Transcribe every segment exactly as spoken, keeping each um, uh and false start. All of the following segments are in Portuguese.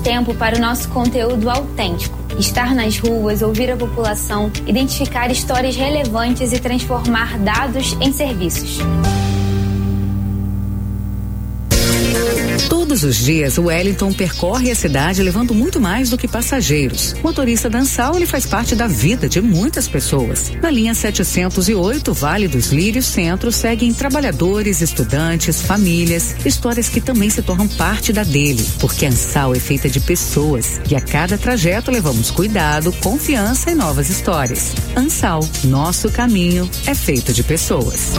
tempo para o nosso conteúdo autêntico. Estar nas ruas, ouvir a população, identificar histórias relevantes e transformar dados em serviços. Todos os dias, o Wellington percorre a cidade levando muito mais do que passageiros. Motorista da Ansal, ele faz parte da vida de muitas pessoas. Na linha setecentos e oito, Vale dos Lírios Centro, seguem trabalhadores, estudantes, famílias, histórias que também se tornam parte da dele, porque a Ansal é feita de pessoas e a cada trajeto levamos cuidado, confiança e novas histórias. Ansal, nosso caminho é feito de pessoas.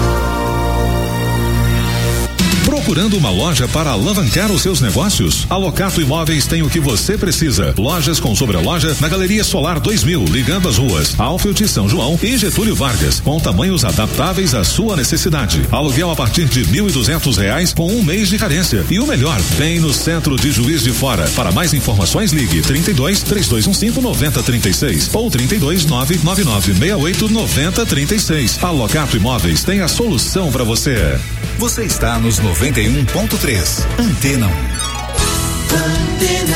Procurando uma loja para alavancar os seus negócios? A Locato Imóveis tem o que você precisa. Lojas com sobreloja na Galeria Solar dois mil, ligando as ruas Alfield, São João e Getúlio Vargas, com tamanhos adaptáveis à sua necessidade. Aluguel a partir de mil e duzentos reais com um mês de carência. E o melhor, tem no centro de Juiz de Fora. Para mais informações, ligue trinta e dois, três dois um cinco, nove zero três seis ou trinta e dois, nove nove nove seis oito, nove zero três seis. A Locato Imóveis tem a solução para você. Você está nos noventa e um ponto três. Antena um. Antena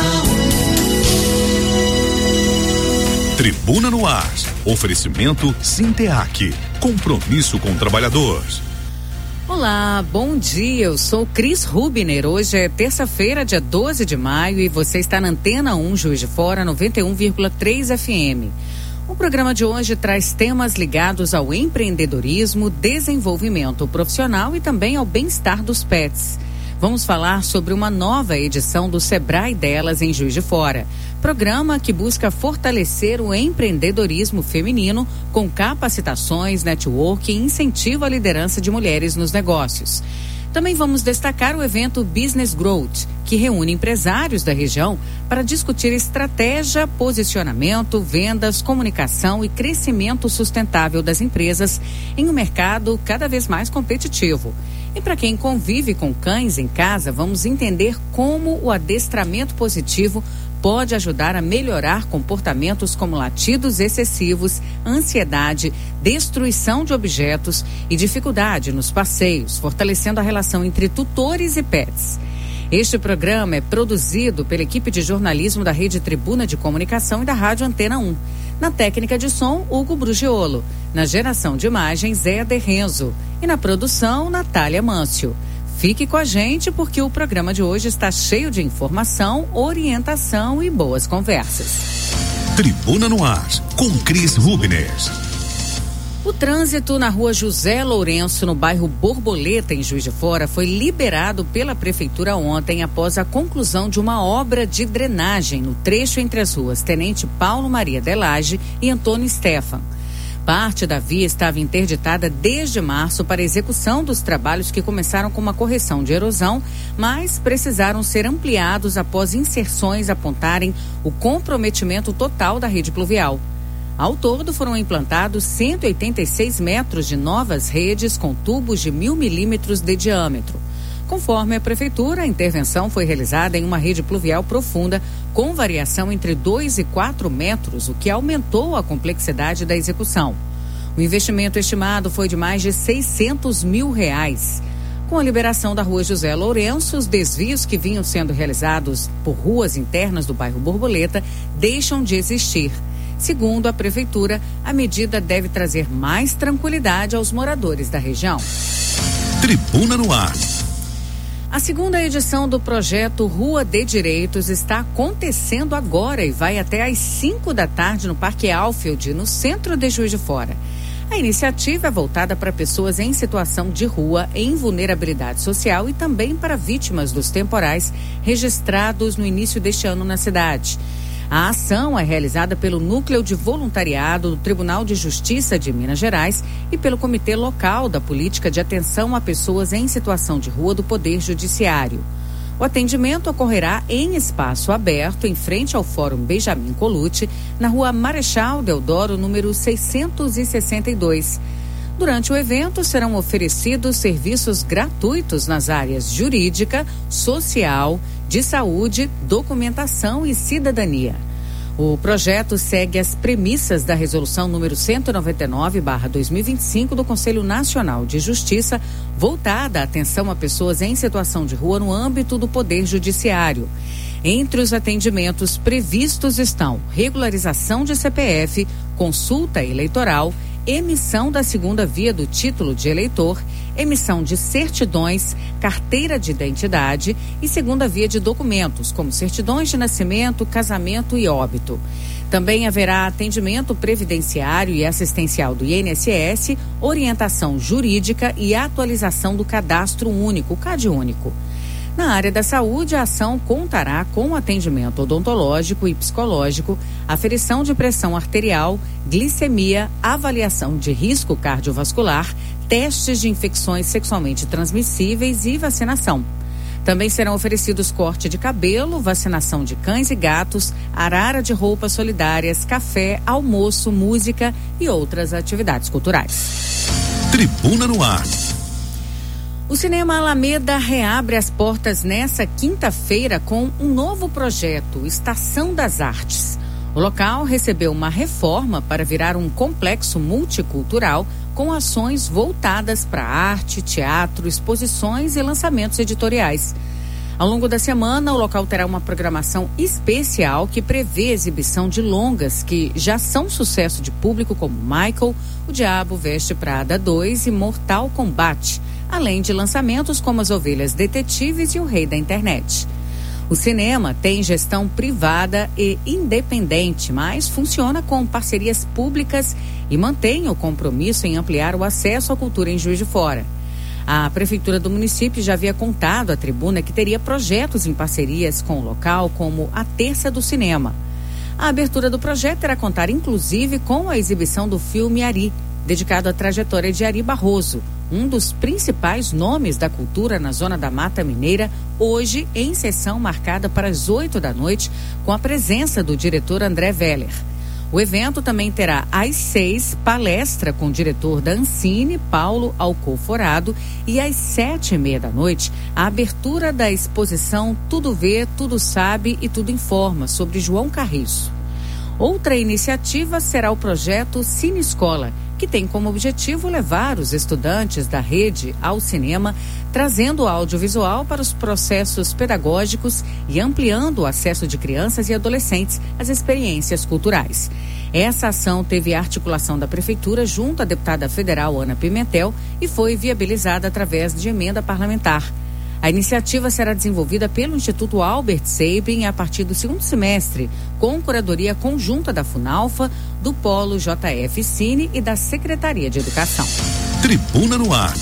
um. Tribuna no ar. Oferecimento Sinteac. Compromisso com o trabalhador. Olá, bom dia. Eu sou Cris Rubiner. Hoje é terça-feira, dia doze de maio, e você está na Antena um, Juiz de Fora, noventa e um vírgula três F M. O programa de hoje traz temas ligados ao empreendedorismo, desenvolvimento profissional e também ao bem-estar dos pets. Vamos falar sobre uma nova edição do Sebrae Delas em Juiz de Fora, programa que busca fortalecer o empreendedorismo feminino com capacitações, network e incentivo à liderança de mulheres nos negócios. Também vamos destacar o evento Business Growth, que reúne empresários da região para discutir estratégia, posicionamento, vendas, comunicação e crescimento sustentável das empresas em um mercado cada vez mais competitivo. E para quem convive com cães em casa, vamos entender como o adestramento positivo pode ajudar a melhorar comportamentos como latidos excessivos, ansiedade, destruição de objetos e dificuldade nos passeios, fortalecendo a relação entre tutores e pets. Este programa é produzido pela equipe de jornalismo da Rede Tribuna de Comunicação e da Rádio Antena um. Na técnica de som, Hugo Brugiolo. Na geração de imagens, Zé De Renzo. E na produção, Natália Mâncio. Fique com a gente porque o programa de hoje está cheio de informação, orientação e boas conversas. Tribuna no ar, com Cris Rubiner. O trânsito na rua José Lourenço, no bairro Borboleta, em Juiz de Fora, foi liberado pela Prefeitura ontem após a conclusão de uma obra de drenagem no trecho entre as ruas Tenente Paulo Maria Delage e Antônio Stefan. Parte da via estava interditada desde março para execução dos trabalhos que começaram com uma correção de erosão, mas precisaram ser ampliados após inserções apontarem o comprometimento total da rede pluvial. Ao todo, foram implantados cento e oitenta e seis metros de novas redes com tubos de mil milímetros de diâmetro. Conforme a Prefeitura, a intervenção foi realizada em uma rede pluvial profunda com variação entre dois e quatro metros, o que aumentou a complexidade da execução. O investimento estimado foi de mais de seiscentos mil reais. Com a liberação da rua José Lourenço, os desvios que vinham sendo realizados por ruas internas do bairro Borboleta deixam de existir. Segundo a Prefeitura, a medida deve trazer mais tranquilidade aos moradores da região. Tribuna no ar. A segunda edição do projeto Rua de Direitos está acontecendo agora e vai até às cinco da tarde no Parque Alfield, no centro de Juiz de Fora. A iniciativa é voltada para pessoas em situação de rua, em vulnerabilidade social e também para vítimas dos temporais registrados no início deste ano na cidade. A ação é realizada pelo Núcleo de Voluntariado do Tribunal de Justiça de Minas Gerais e pelo Comitê Local da Política de Atenção a Pessoas em Situação de Rua do Poder Judiciário. O atendimento ocorrerá em espaço aberto, em frente ao Fórum Benjamin Colucci, na rua Marechal Deodoro, número seiscentos e sessenta e dois. Durante o evento, serão oferecidos serviços gratuitos nas áreas jurídica, social, de saúde, documentação e cidadania. O projeto segue as premissas da Resolução número cento e noventa e nove barra dois mil e vinte e cinco do Conselho Nacional de Justiça, voltada à atenção a pessoas em situação de rua no âmbito do Poder Judiciário. Entre os atendimentos previstos estão regularização de C P F, consulta eleitoral, emissão da segunda via do título de eleitor, emissão de certidões, carteira de identidade e segunda via de documentos, como certidões de nascimento, casamento e óbito. Também haverá atendimento previdenciário e assistencial do I N S S, orientação jurídica e atualização do cadastro único, CadÚnico. Na área da saúde, a ação contará com atendimento odontológico e psicológico, aferição de pressão arterial, glicemia, avaliação de risco cardiovascular, testes de infecções sexualmente transmissíveis e vacinação. Também serão oferecidos corte de cabelo, vacinação de cães e gatos, arara de roupas solidárias, café, almoço, música e outras atividades culturais. Tribuna no Ar. O Cinema Alameda reabre as portas nessa quinta-feira com um novo projeto, Estação das Artes. O local recebeu uma reforma para virar um complexo multicultural com ações voltadas para arte, teatro, exposições e lançamentos editoriais. Ao longo da semana, o local terá uma programação especial que prevê exibição de longas que já são sucesso de público, como Michael, O Diabo Veste Prada dois e Mortal Kombat, além de lançamentos como As Ovelhas Detetives e O Rei da Internet. O cinema tem gestão privada e independente, mas funciona com parcerias públicas e mantém o compromisso em ampliar o acesso à cultura em Juiz de Fora. A Prefeitura do município já havia contado à tribuna que teria projetos em parcerias com o local, como a Terça do Cinema. A abertura do projeto irá contar, inclusive, com a exibição do filme Ari, dedicado à trajetória de Ari Barroso, um dos principais nomes da cultura na Zona da Mata Mineira, hoje em sessão marcada para as oito da noite, com a presença do diretor André Veller. O evento também terá às seis palestra com o diretor da Ancine, Paulo Alcoforado, e às sete e meia da noite a abertura da exposição Tudo Vê, Tudo Sabe e Tudo Informa, sobre João Carriço. Outra iniciativa será o projeto Cine Escola, que tem como objetivo levar os estudantes da rede ao cinema, trazendo o audiovisual para os processos pedagógicos e ampliando o acesso de crianças e adolescentes às experiências culturais. Essa ação teve a articulação da Prefeitura junto à deputada federal Ana Pimentel e foi viabilizada através de emenda parlamentar. A iniciativa será desenvolvida pelo Instituto Albert Sabin a partir do segundo semestre, com curadoria conjunta da Funalfa, do Polo J F Cine e da Secretaria de Educação. Tribuna no Ar.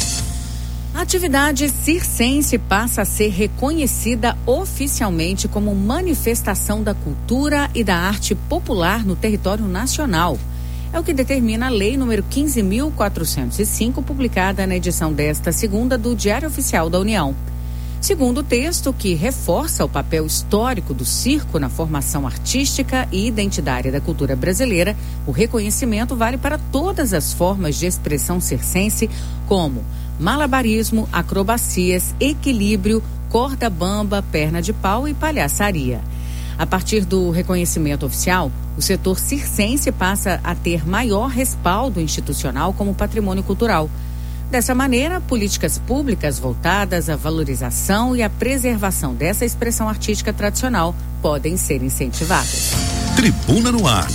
A atividade circense passa a ser reconhecida oficialmente como manifestação da cultura e da arte popular no território nacional. É o que determina a Lei número quinze mil quatrocentos e cinco, publicada na edição desta segunda do Diário Oficial da União. Segundo o texto, que reforça o papel histórico do circo na formação artística e identitária da cultura brasileira, o reconhecimento vale para todas as formas de expressão circense, como malabarismo, acrobacias, equilíbrio, corda bamba, perna de pau e palhaçaria. A partir do reconhecimento oficial, o setor circense passa a ter maior respaldo institucional como patrimônio cultural. Dessa maneira, políticas públicas voltadas à valorização e à preservação dessa expressão artística tradicional podem ser incentivadas. Tribuna no Ar.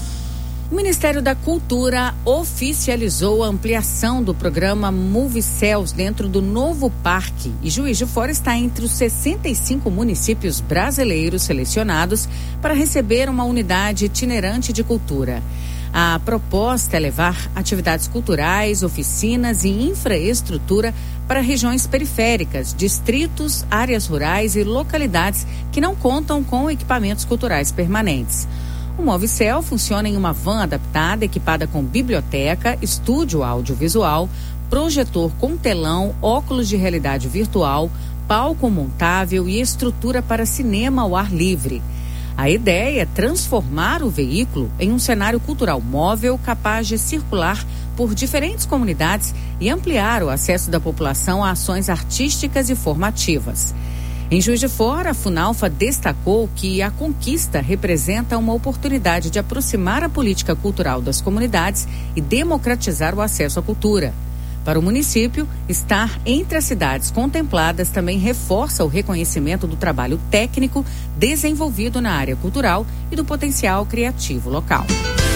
O Ministério da Cultura oficializou a ampliação do programa Movicels dentro do novo parque e Juiz de Fora está entre os sessenta e cinco municípios brasileiros selecionados para receber uma unidade itinerante de cultura. A proposta é levar atividades culturais, oficinas e infraestrutura para regiões periféricas, distritos, áreas rurais e localidades que não contam com equipamentos culturais permanentes. O Movicel funciona em uma van adaptada, equipada com biblioteca, estúdio audiovisual, projetor com telão, óculos de realidade virtual, palco montável e estrutura para cinema ao ar livre. A ideia é transformar o veículo em um cenário cultural móvel capaz de circular por diferentes comunidades e ampliar o acesso da população a ações artísticas e formativas. Em Juiz de Fora, a Funalfa destacou que a conquista representa uma oportunidade de aproximar a política cultural das comunidades e democratizar o acesso à cultura. Para o município, estar entre as cidades contempladas também reforça o reconhecimento do trabalho técnico desenvolvido na área cultural e do potencial criativo local.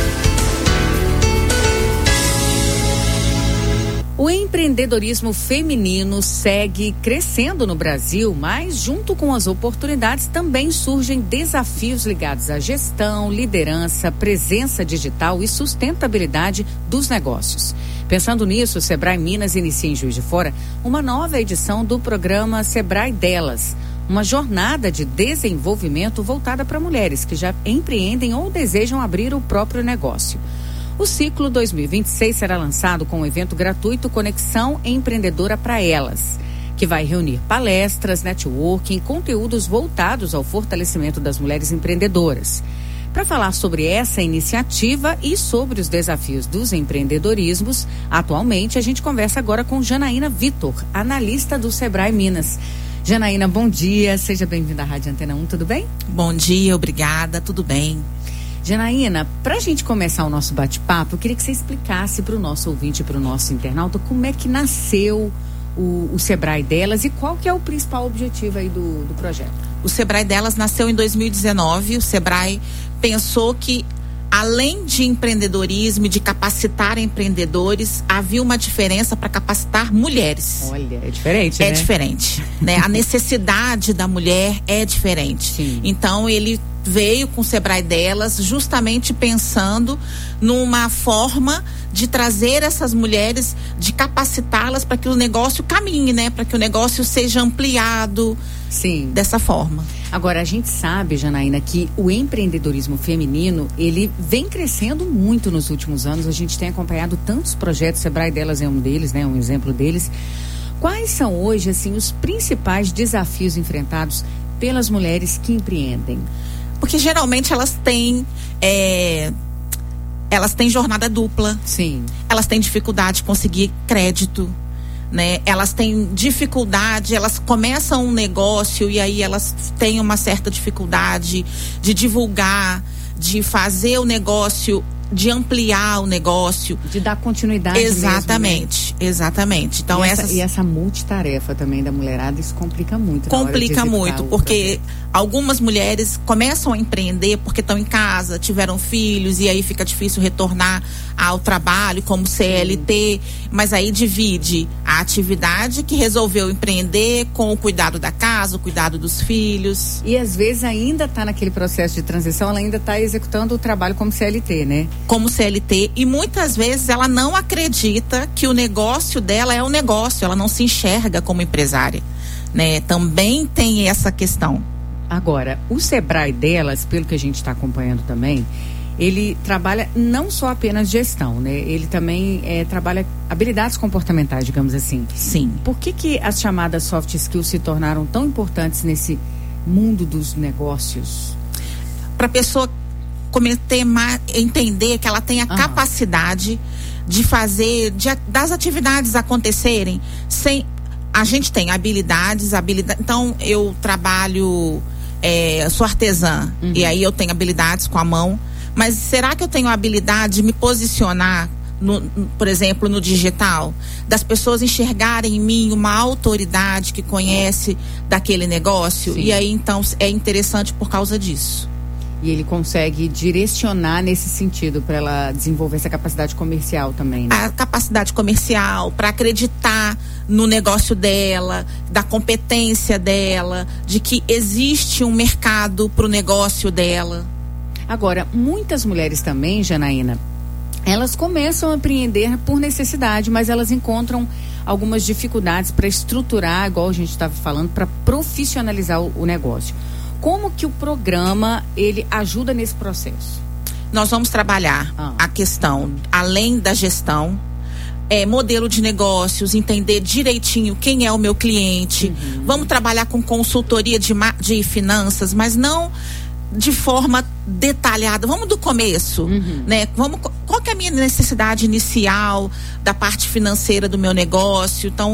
O empreendedorismo feminino segue crescendo no Brasil, mas junto com as oportunidades também surgem desafios ligados à gestão, liderança, presença digital e sustentabilidade dos negócios. Pensando nisso, o Sebrae Minas inicia em Juiz de Fora uma nova edição do programa Sebrae Delas, uma jornada de desenvolvimento voltada para mulheres que já empreendem ou desejam abrir o próprio negócio. O ciclo dois mil e vinte e seis será lançado com um evento gratuito Conexão Empreendedora para Elas, que vai reunir palestras, networking e conteúdos voltados ao fortalecimento das mulheres empreendedoras. Para falar sobre essa iniciativa e sobre os desafios dos empreendedorismos, atualmente a gente conversa agora com Janaína Vitor, analista do Sebrae Minas. Janaína, bom dia, seja bem-vinda à Rádio Antena um, tudo bem? Bom dia, obrigada, tudo bem. Janaína, para a gente começar o nosso bate-papo, eu queria que você explicasse para o nosso ouvinte e para o nosso internauta como é que nasceu o, o Sebrae Delas e qual que é o principal objetivo aí do, do projeto. O Sebrae Delas nasceu em dois mil e dezenove, o Sebrae pensou que além de empreendedorismo e de capacitar empreendedores, havia uma diferença para capacitar mulheres. Olha, é diferente, é né? Diferente, né? A necessidade da mulher é diferente. Sim. Então, ele veio com o Sebrae Delas justamente pensando numa forma de trazer essas mulheres, de capacitá-las para que o negócio caminhe, né? Para que o negócio seja ampliado. Sim. Dessa forma. Agora, a gente sabe, Janaína, que o empreendedorismo feminino, ele vem crescendo muito nos últimos anos. A gente tem acompanhado tantos projetos, Sebrae Delas é um deles, né? Um exemplo deles. Quais são hoje, assim, os principais desafios enfrentados pelas mulheres que empreendem? Porque geralmente elas têm é, elas têm jornada dupla. Sim. Elas têm dificuldade de conseguir crédito, né? Elas têm dificuldade, elas começam um negócio e aí elas têm uma certa dificuldade de divulgar, de fazer o negócio, de ampliar o negócio, de dar continuidade. Exatamente, mesmo, né? Exatamente. Então, e essa, essas... e essa multitarefa também da mulherada, isso complica muito. Complica muito, porque algumas mulheres começam a empreender porque estão em casa, tiveram filhos e aí fica difícil retornar ao trabalho como C L T, sim, mas aí divide a atividade que resolveu empreender com o cuidado da casa, o cuidado dos filhos. E às vezes ainda está naquele processo de transição, ela ainda está executando o trabalho como C L T, né? Como C L T, e muitas vezes ela não acredita que o negócio dela é um negócio, ela não se enxerga como empresária, né? Também tem essa questão. Agora, o Sebrae Delas, pelo que a gente está acompanhando também, ele trabalha não só apenas gestão, né? Ele também é, trabalha habilidades comportamentais, digamos assim. Sim. Por que que as chamadas soft skills se tornaram tão importantes nesse mundo dos negócios? Para a pessoa cometer, entender que ela tem a uhum. capacidade de fazer, de, das atividades acontecerem sem... A gente tem habilidades, habilidades. Então, eu trabalho, é, sou artesã, uhum. e aí eu tenho habilidades com a mão. Mas será que eu tenho a habilidade de me posicionar, no, por exemplo, no digital? Das pessoas enxergarem em mim uma autoridade que conhece daquele negócio? Sim. E aí, então, é interessante por causa disso. E ele consegue direcionar nesse sentido para ela desenvolver essa capacidade comercial também, né? A capacidade comercial, para acreditar no negócio dela, da competência dela, de que existe um mercado para o negócio dela. Agora, muitas mulheres também, Janaína, elas começam a empreender por necessidade, mas elas encontram algumas dificuldades para estruturar, igual a gente estava falando, para profissionalizar o, o negócio. Como que o programa, ele ajuda nesse processo? Nós vamos trabalhar ah. a questão, além da gestão, é, modelo de negócios, entender direitinho quem é o meu cliente. Uhum. Vamos trabalhar com consultoria de, de finanças, mas não de forma detalhada. Vamos do começo, uhum. né? Vamos, qual que é a minha necessidade inicial da parte financeira do meu negócio? Então,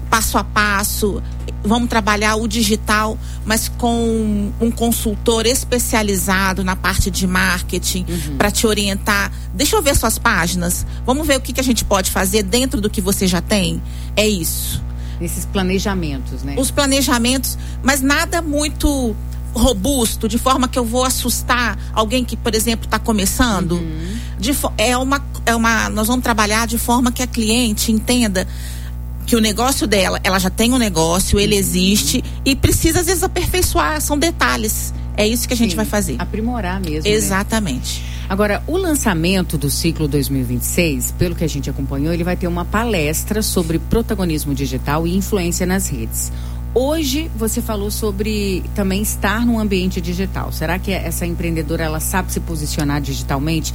passo a passo. Vamos trabalhar o digital, mas com um consultor especializado na parte de marketing, uhum. para te orientar. Deixa eu ver suas páginas. Vamos ver o que, que a gente pode fazer dentro do que você já tem. É isso. Esses planejamentos, né? Os planejamentos, mas nada muito robusto, de forma que eu vou assustar alguém que, por exemplo, está começando. Uhum. De, é uma, é uma, nós vamos trabalhar de forma que a cliente entenda que o negócio dela, ela já tem um negócio, ele existe e precisa às vezes aperfeiçoar, são detalhes. É isso que a gente Sim, vai fazer. Aprimorar mesmo. Exatamente. Né? Agora, o lançamento do ciclo dois mil e vinte e seis, pelo que a gente acompanhou, ele vai ter uma palestra sobre protagonismo digital e influência nas redes. Hoje você falou sobre também estar num ambiente digital. Será que essa empreendedora, ela sabe se posicionar digitalmente?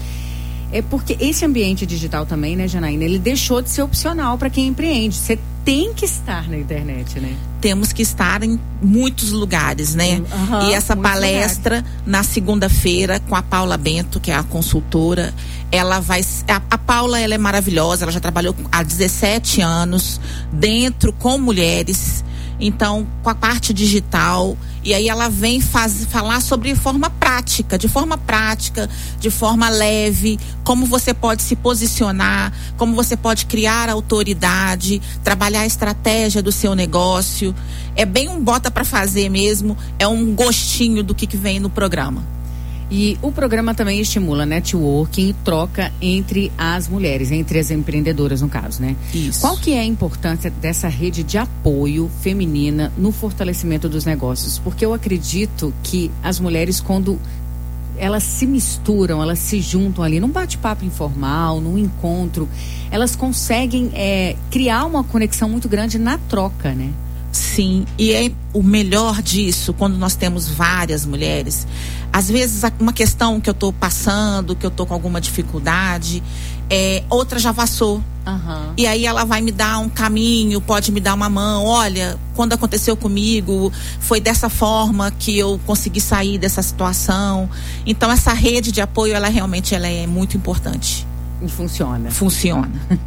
É porque esse ambiente digital também, né, Janaína, ele deixou de ser opcional para quem empreende. Você tem que estar na internet, né? Temos que estar em muitos lugares, né? Uhum, e essa palestra, lugares. Na segunda-feira, com a Paula Bento, que é a consultora, ela vai... A, a Paula, ela é maravilhosa, ela já trabalhou há dezessete anos dentro com mulheres, então, com a parte digital, e aí ela vem faz, falar sobre forma prática, de forma prática, de forma leve, como você pode se posicionar, como você pode criar autoridade, trabalhar a estratégia do seu negócio. É bem um bota para fazer mesmo, é um gostinho do que, que vem no programa. E o programa também estimula networking e troca entre as mulheres, entre as empreendedoras no caso, né? Isso. Qual que é a importância dessa rede de apoio feminina no fortalecimento dos negócios? Porque eu acredito que as mulheres, quando elas se misturam, elas se juntam ali num bate-papo informal, num encontro, elas conseguem é, criar uma conexão muito grande na troca, né? Sim, e é o melhor disso, quando nós temos várias mulheres. Às vezes, uma questão que eu estou passando, que eu estou com alguma dificuldade, é, outra já passou. Uhum. E aí ela vai me dar um caminho, pode me dar uma mão. Olha, quando aconteceu comigo, foi dessa forma que eu consegui sair dessa situação. Então, essa rede de apoio, ela realmente ela é muito importante. E funciona. Funciona.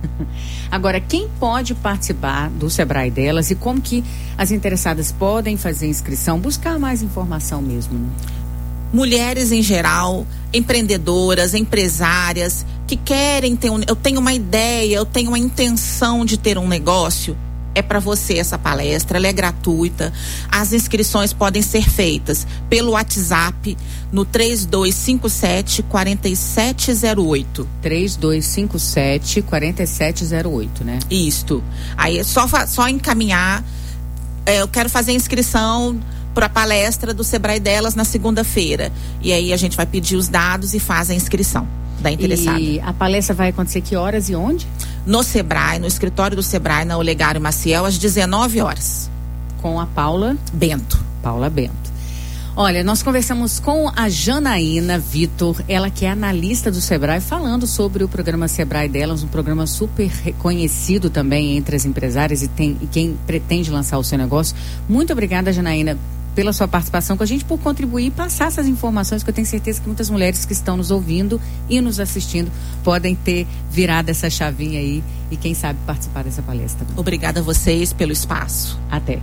Agora, quem pode participar do Sebrae delas e como que as interessadas podem fazer inscrição, buscar mais informação mesmo? Né? Mulheres em geral, empreendedoras, empresárias, que querem ter um... Eu tenho uma ideia, eu tenho uma intenção de ter um negócio. É para você essa palestra, ela é gratuita. As inscrições podem ser feitas pelo WhatsApp no três dois cinco sete, quatro sete zero oito. três dois cinco sete, quatro sete zero oito, né? Isto. Aí é só, só encaminhar. É, eu quero fazer a inscrição para a palestra do Sebrae delas na segunda-feira. E aí a gente vai pedir os dados e faz a inscrição da interessada. E a palestra vai acontecer que horas e onde? No Sebrae, no escritório do Sebrae, na Olegário Maciel, às dezenove horas. Com a Paula Bento. Paula Bento. Olha, nós conversamos com a Janaína Vitor, ela que é analista do Sebrae, falando sobre o programa Sebrae delas, um programa super reconhecido também entre as empresárias e, tem, e quem pretende lançar o seu negócio. Muito obrigada, Janaína, pela sua participação com a gente, por contribuir e passar essas informações, que eu tenho certeza que muitas mulheres que estão nos ouvindo e nos assistindo podem ter virado essa chavinha aí e quem sabe participar dessa palestra. Obrigada a vocês pelo espaço. Até.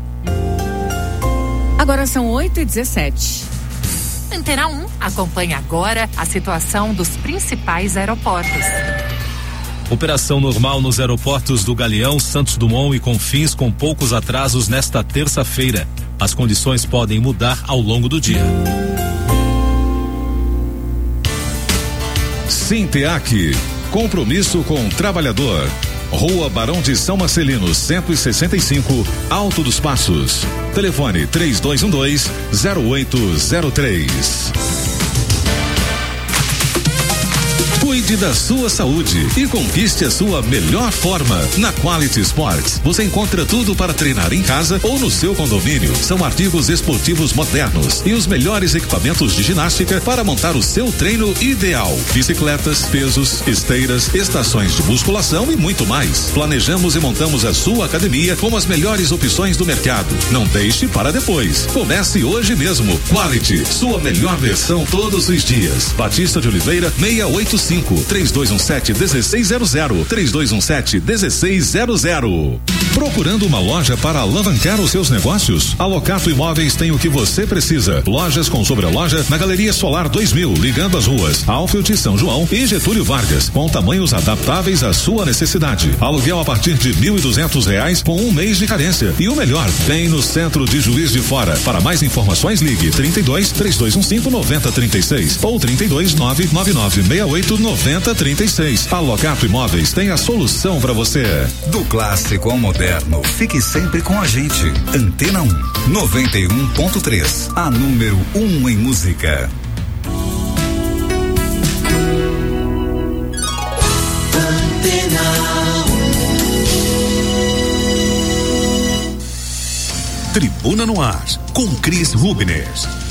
Agora são oito e dezessete. Antena um acompanha agora a situação dos principais aeroportos. Operação normal nos aeroportos do Galeão, Santos Dumont e Confins, com poucos atrasos nesta terça-feira. As condições podem mudar ao longo do dia. Sinteac, compromisso com o trabalhador. Rua Barão de São Marcelino, cento e sessenta e cinco, Alto dos Passos. Telefone três dois um dois, zero oito zero três. Cuide da sua saúde e conquiste a sua melhor forma. Na Quality Sports, você encontra tudo para treinar em casa ou no seu condomínio. São artigos esportivos modernos e os melhores equipamentos de ginástica para montar o seu treino ideal. Bicicletas, pesos, esteiras, estações de musculação e muito mais. Planejamos e montamos a sua academia com as melhores opções do mercado. Não deixe para depois. Comece hoje mesmo. Quality, sua melhor versão todos os dias. Batista de Oliveira, seiscentos e oitenta oito cinco, três dois um sete, um seis zero zero, três dois um sete, um seis zero zero. Procurando uma loja para alavancar os seus negócios? A Locato Imóveis tem o que você precisa. Lojas com sobreloja na Galeria Solar dois mil, ligando as ruas Alfield, São João e Getúlio Vargas, com tamanhos adaptáveis à sua necessidade. Aluguel a partir de mil e duzentos reais com um mês de carência. E o melhor, bem no centro de Juiz de Fora. Para mais informações, ligue trinta e dois, três dois um cinco, nove zero três seis ou trinta e dois, nove nove nove seis oito, nove zero três seis. A Locato Imóveis tem a solução para você. Do clássico ao moderno, fique sempre com a gente. Antena um, noventa e um ponto três, a número um em música. Tribuna no Ar, com Cris Rubiner.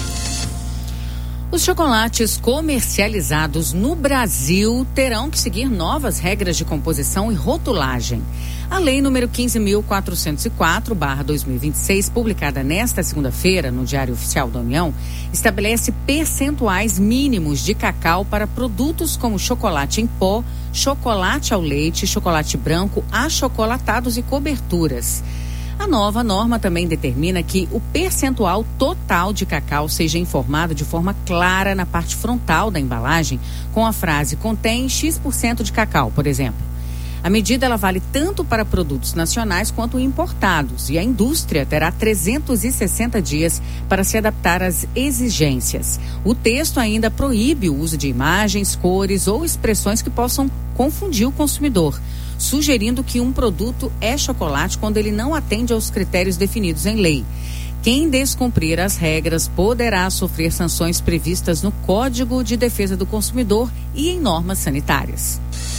Os chocolates comercializados no Brasil terão que seguir novas regras de composição e rotulagem. A Lei número quinze mil quatrocentos e quatro barra dois mil e vinte e seis, publicada nesta segunda-feira no Diário Oficial da União, estabelece percentuais mínimos de cacau para produtos como chocolate em pó, chocolate ao leite, chocolate branco, achocolatados e coberturas. A nova norma também determina que o percentual total de cacau seja informado de forma clara na parte frontal da embalagem, com a frase contém X por cento de cacau, por exemplo. A medida ela vale tanto para produtos nacionais quanto importados, e a indústria terá trezentos e sessenta dias para se adaptar às exigências. O texto ainda proíbe o uso de imagens, cores ou expressões que possam confundir o consumidor, sugerindo que um produto é chocolate quando ele não atende aos critérios definidos em lei. Quem descumprir as regras poderá sofrer sanções previstas no Código de Defesa do Consumidor e em normas sanitárias.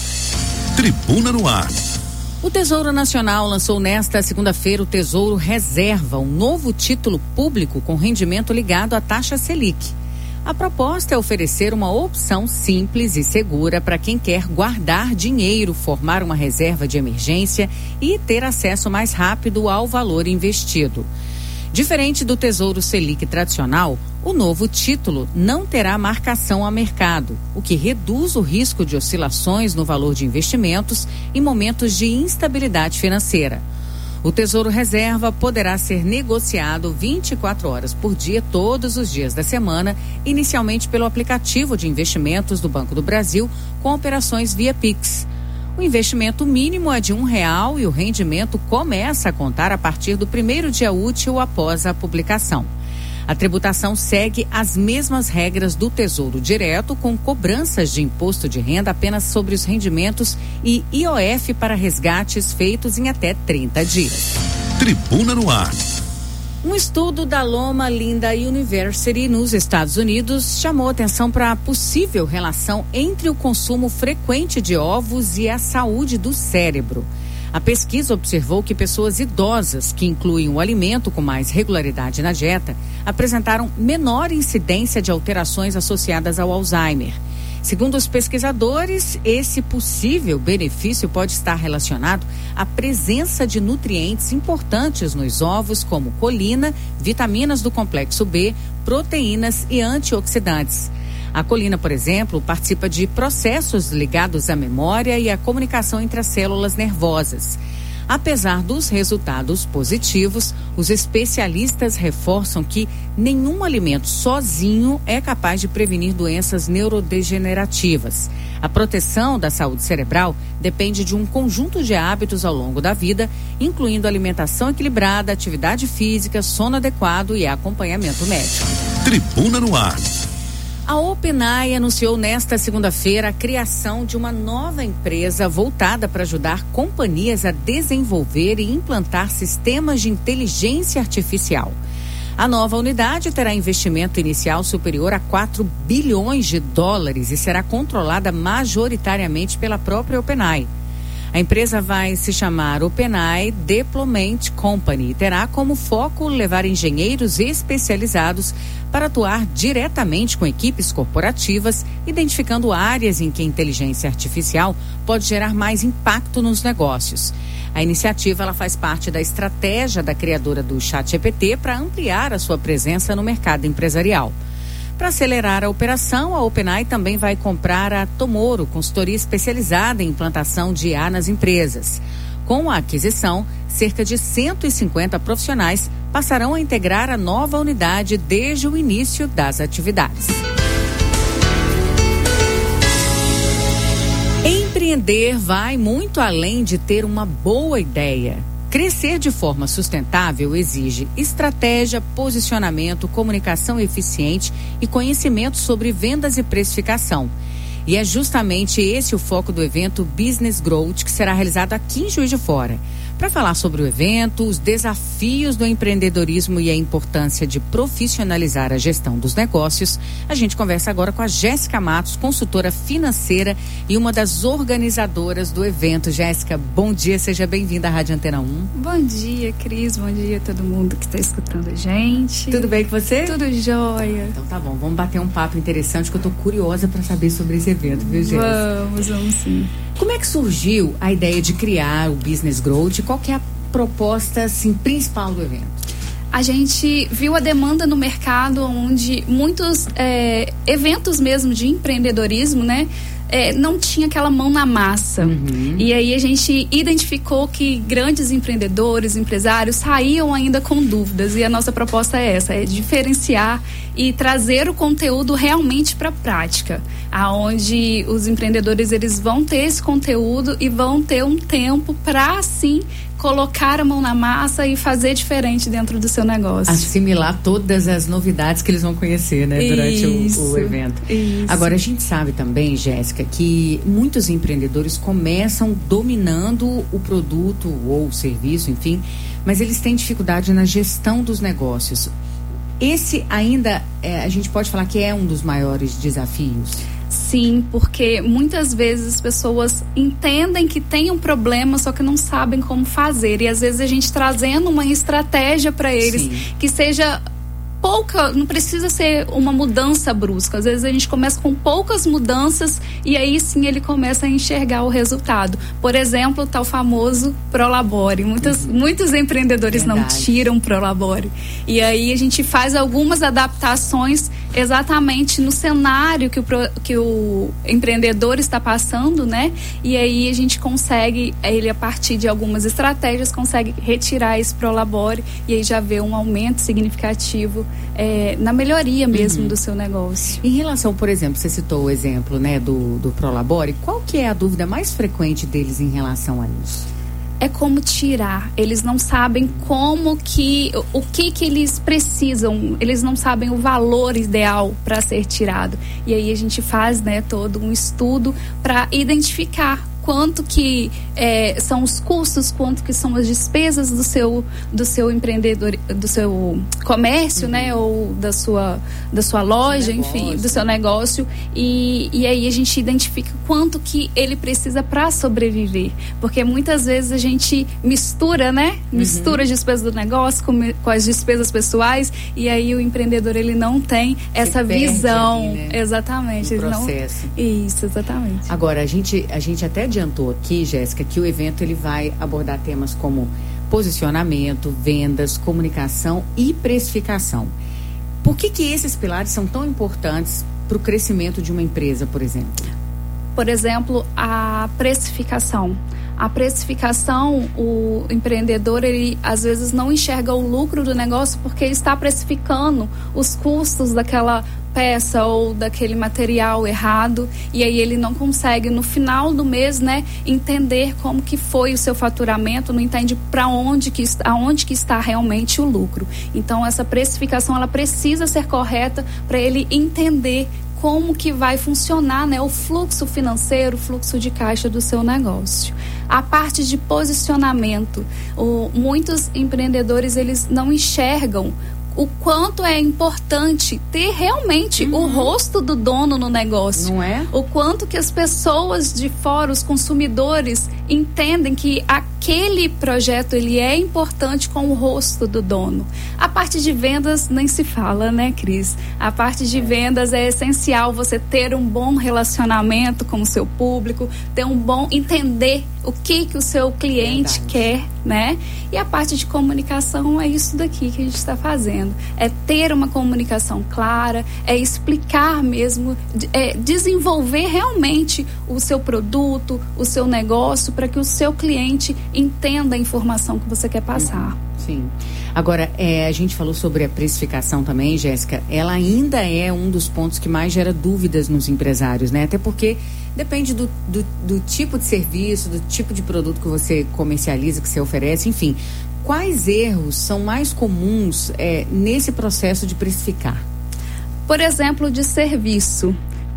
Tribuna no Ar. O Tesouro Nacional lançou nesta segunda-feira o Tesouro Reserva, um novo título público com rendimento ligado à taxa Selic. A proposta é oferecer uma opção simples e segura para quem quer guardar dinheiro, formar uma reserva de emergência e ter acesso mais rápido ao valor investido. Diferente do Tesouro Selic tradicional, o novo título não terá marcação a mercado, o que reduz o risco de oscilações no valor de investimentos em momentos de instabilidade financeira. O Tesouro Reserva poderá ser negociado vinte e quatro horas por dia, todos os dias da semana, inicialmente pelo aplicativo de investimentos do Banco do Brasil, com operações via Pix. O investimento mínimo é de um real e o rendimento começa a contar a partir do primeiro dia útil após a publicação. A tributação segue as mesmas regras do Tesouro Direto, com cobranças de imposto de renda apenas sobre os rendimentos e I O F para resgates feitos em até trinta dias. Tribuna no Ar. Um estudo da Loma Linda University nos Estados Unidos chamou atenção para a possível relação entre o consumo frequente de ovos e a saúde do cérebro. A pesquisa observou que pessoas idosas que incluem o alimento com mais regularidade na dieta apresentaram menor incidência de alterações associadas ao Alzheimer. Segundo os pesquisadores, esse possível benefício pode estar relacionado à presença de nutrientes importantes nos ovos, como colina, vitaminas do complexo B, proteínas e antioxidantes. A colina, por exemplo, participa de processos ligados à memória e à comunicação entre as células nervosas. Apesar dos resultados positivos, os especialistas reforçam que nenhum alimento sozinho é capaz de prevenir doenças neurodegenerativas. A proteção da saúde cerebral depende de um conjunto de hábitos ao longo da vida, incluindo alimentação equilibrada, atividade física, sono adequado e acompanhamento médico. Tribuna no Ar. A OpenAI anunciou nesta segunda-feira a criação de uma nova empresa voltada para ajudar companhias a desenvolver e implantar sistemas de inteligência artificial. A nova unidade terá investimento inicial superior a quatro bilhões de dólares e será controlada majoritariamente pela própria OpenAI. A empresa vai se chamar OpenAI Deployment Company e terá como foco levar engenheiros especializados para atuar diretamente com equipes corporativas, identificando áreas em que a inteligência artificial pode gerar mais impacto nos negócios. A iniciativa ela faz parte da estratégia da criadora do ChatGPT para ampliar a sua presença no mercado empresarial. Para acelerar a operação, a OpenAI também vai comprar a Tomoro, consultoria especializada em implantação de I A nas empresas. Com a aquisição, cerca de cento e cinquenta profissionais passarão a integrar a nova unidade desde o início das atividades. Empreender vai muito além de ter uma boa ideia. Crescer de forma sustentável exige estratégia, posicionamento, comunicação eficiente e conhecimento sobre vendas e precificação. E é justamente esse o foco do evento Business Growth, que será realizado aqui em Juiz de Fora. Para falar sobre o evento, os desafios do empreendedorismo e a importância de profissionalizar a gestão dos negócios, a gente conversa agora com a Jéssica Matos, consultora financeira e uma das organizadoras do evento. Jéssica, bom dia, seja bem-vinda à Rádio Antena um. Bom dia, Cris, bom dia a todo mundo que está escutando a gente. Tudo bem com você? Tudo jóia. Então tá bom, vamos bater um papo interessante que eu tô curiosa para saber sobre esse evento, viu, Jéssica? Vamos, vamos sim. Como é que surgiu a ideia de criar o Business Growth? Qual que é a proposta assim, principal do evento? A gente viu a demanda no mercado onde muitos é, eventos mesmo de empreendedorismo, né? É, não tinha aquela mão na massa. Uhum. E aí a gente identificou que grandes empreendedores, empresários saíam ainda com dúvidas. E a nossa proposta é essa, é diferenciar e trazer o conteúdo realmente para a prática, aonde os empreendedores eles vão ter esse conteúdo e vão ter um tempo para assim colocar a mão na massa e fazer diferente dentro do seu negócio. Assimilar todas as novidades que eles vão conhecer, né, durante o, o evento. Isso. Agora, a gente sabe também, Jéssica, que muitos empreendedores começam dominando o produto ou o serviço, enfim, mas eles têm dificuldade na gestão dos negócios. Esse ainda, é, a gente pode falar que é um dos maiores desafios? Sim, porque muitas vezes as pessoas entendem que tem um problema, só que não sabem como fazer. E às vezes a gente trazendo uma estratégia para eles, sim, que seja pouca, não precisa ser uma mudança brusca. Às vezes a gente começa com poucas mudanças e aí sim ele começa a enxergar o resultado. Por exemplo, o tal famoso Prolabore. Muitos, uhum. muitos empreendedores Verdade. não tiram Prolabore. E aí a gente faz algumas adaptações exatamente no cenário que o, que o empreendedor está passando, né? E aí a gente consegue, ele a partir de algumas estratégias, consegue retirar esse Prolabore e aí já vê um aumento significativo É, na melhoria mesmo, uhum, do seu negócio. Em relação, por exemplo, você citou o exemplo, né, do, do Prolabore, qual que é a dúvida mais frequente deles em relação a isso? É como tirar. Eles não sabem como que, o que que eles precisam, eles não sabem o valor ideal para ser tirado. E aí a gente faz, né, todo um estudo para identificar quanto que é, são os custos, quanto que são as despesas do seu, do seu empreendedor, do seu comércio, uhum, né, ou da sua, da sua loja, enfim, do seu negócio, e, e aí a gente identifica quanto que ele precisa para sobreviver, porque muitas vezes a gente mistura, né, mistura, uhum, as despesas do negócio com, com as despesas pessoais, e aí o empreendedor ele não tem essa visão, ali, né? Exatamente, no processo. Não, isso, exatamente. Agora a gente, a gente até adiantou aqui, Jéssica, que o evento ele vai abordar temas como posicionamento, vendas, comunicação e precificação. Por que que esses pilares são tão importantes para o crescimento de uma empresa, por exemplo? Por exemplo, a precificação. A precificação, o empreendedor, ele às vezes não enxerga o lucro do negócio porque ele está precificando os custos daquela peça ou daquele material errado, e aí ele não consegue no final do mês, né, entender como que foi o seu faturamento, não entende para onde que está, aonde que está realmente o lucro. Então essa precificação ela precisa ser correta para ele entender como que vai funcionar, né, o fluxo financeiro, o fluxo de caixa do seu negócio. A parte de posicionamento, o, muitos empreendedores eles não enxergam o quanto é importante ter realmente, uhum, o rosto do dono no negócio. Não é? O quanto que as pessoas de fora, os consumidores, entendem que aquele projeto ele é importante com o rosto do dono. A parte de vendas nem se fala, né, Cris? A parte de vendas é essencial você ter um bom relacionamento com o seu público, ter um bom entender o que que o seu cliente Verdade. quer, né? E a parte de comunicação é isso daqui que a gente está fazendo. É ter uma comunicação clara, é explicar mesmo, é desenvolver realmente o seu produto, o seu negócio, para que o seu cliente entenda a informação que você quer passar. Sim. Agora, é, a gente falou sobre a precificação também, Jéssica. Ela ainda é um dos pontos que mais gera dúvidas nos empresários, né? Até porque depende do, do, do tipo de serviço, do tipo de produto que você comercializa, que você oferece, enfim. Quais erros são mais comuns é, nesse processo de precificar? Por exemplo, de serviço.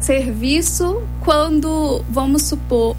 Serviço quando, vamos supor,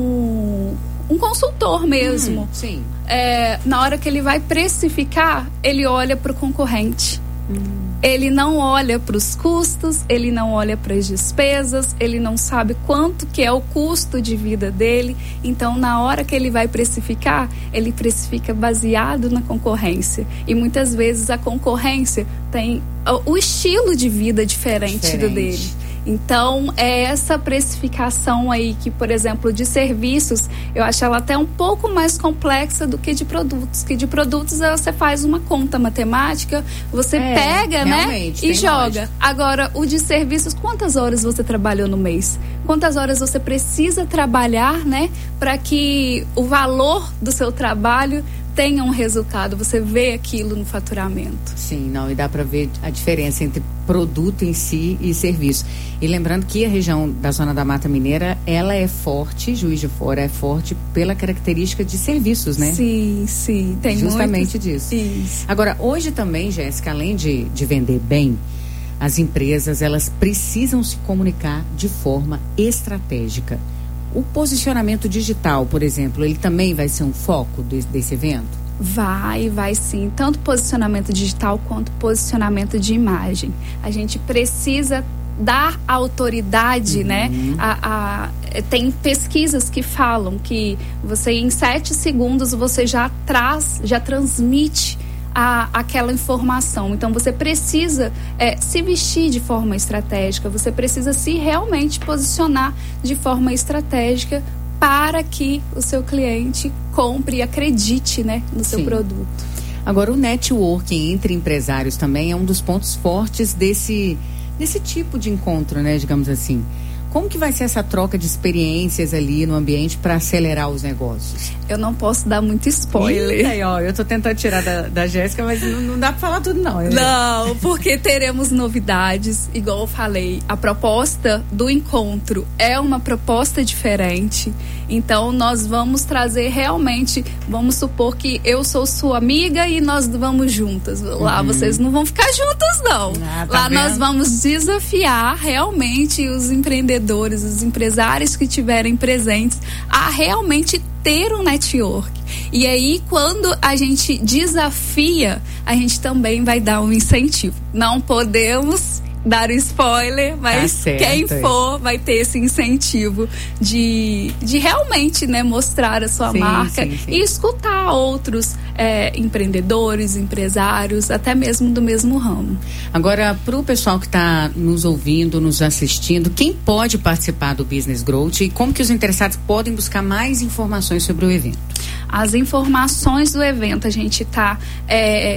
um, um consultor mesmo. Hum, sim. É, na hora que ele vai precificar, ele olha para o concorrente. Hum. Ele não olha para os custos, ele não olha para as despesas, ele não sabe quanto que é o custo de vida dele. Então, na hora que ele vai precificar, ele precifica baseado na concorrência. E muitas vezes a concorrência tem o estilo de vida diferente, diferente. do dele. Então, é essa precificação aí que, por exemplo, de serviços, eu acho ela até um pouco mais complexa do que de produtos. Que de produtos você faz uma conta matemática, você é, pega, né, e joga. Lógica. Agora, o de serviços, quantas horas você trabalhou no mês? Quantas horas você precisa trabalhar, né, para que o valor do seu trabalho tenha um resultado, você vê aquilo no faturamento. Sim, não, e dá para ver a diferença entre produto em si e serviço. E lembrando que a região da Zona da Mata Mineira, ela é forte, Juiz de Fora é forte pela característica de serviços, né? Sim, sim, tem justamente muitos. disso. Isso. Agora, hoje também, Jéssica, além de, de vender bem, as empresas, elas precisam se comunicar de forma estratégica. O posicionamento digital, por exemplo, ele também vai ser um foco desse, desse evento? Vai, vai sim. Tanto posicionamento digital quanto posicionamento de imagem. A gente precisa dar autoridade, uhum. né? A, a, tem pesquisas que falam que você em sete segundos você já traz, já transmite A, aquela informação. Então você precisa é, se vestir de forma estratégica, você precisa se realmente posicionar de forma estratégica para que o seu cliente compre e acredite, né, no seu Sim. produto. Agora, o networking entre empresários também é um dos pontos fortes desse, desse tipo de encontro, né, digamos assim. Como que vai ser essa troca de experiências ali no ambiente para acelerar os negócios? Eu não posso dar muito spoiler. Eita, aí, ó, eu tô tentando tirar da, da Jéssica, mas não, não dá para falar tudo não. Né? Não, porque teremos novidades, igual eu falei. A proposta do encontro é uma proposta diferente. Então, nós vamos trazer realmente, vamos supor que eu sou sua amiga e nós vamos juntas. Lá uhum. vocês não vão ficar juntas, não. Ah, tá Lá vendo? Nós vamos desafiar realmente os empreendedores, os empresários que estiverem presentes a realmente ter um network. E aí, quando a gente desafia, a gente também vai dar um incentivo. Não podemos dar um spoiler, mas tá certo, quem for vai ter esse incentivo de, de realmente, né, mostrar a sua sim, marca sim, sim. e escutar outros é, empreendedores, empresários, até mesmo do mesmo ramo. Agora, para o pessoal que está nos ouvindo, nos assistindo, quem pode participar do Business Growth e como que os interessados podem buscar mais informações sobre o evento? As informações do evento a gente está é,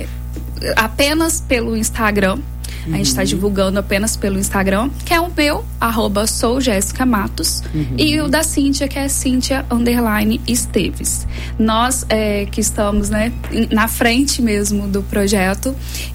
apenas pelo Instagram. A gente está divulgando apenas pelo Instagram, que é o meu, arroba sou Jéssica Matos, uhum. e o da Cíntia, que é Cíntia underline Esteves. Nós é, que estamos, né, na frente mesmo do projeto,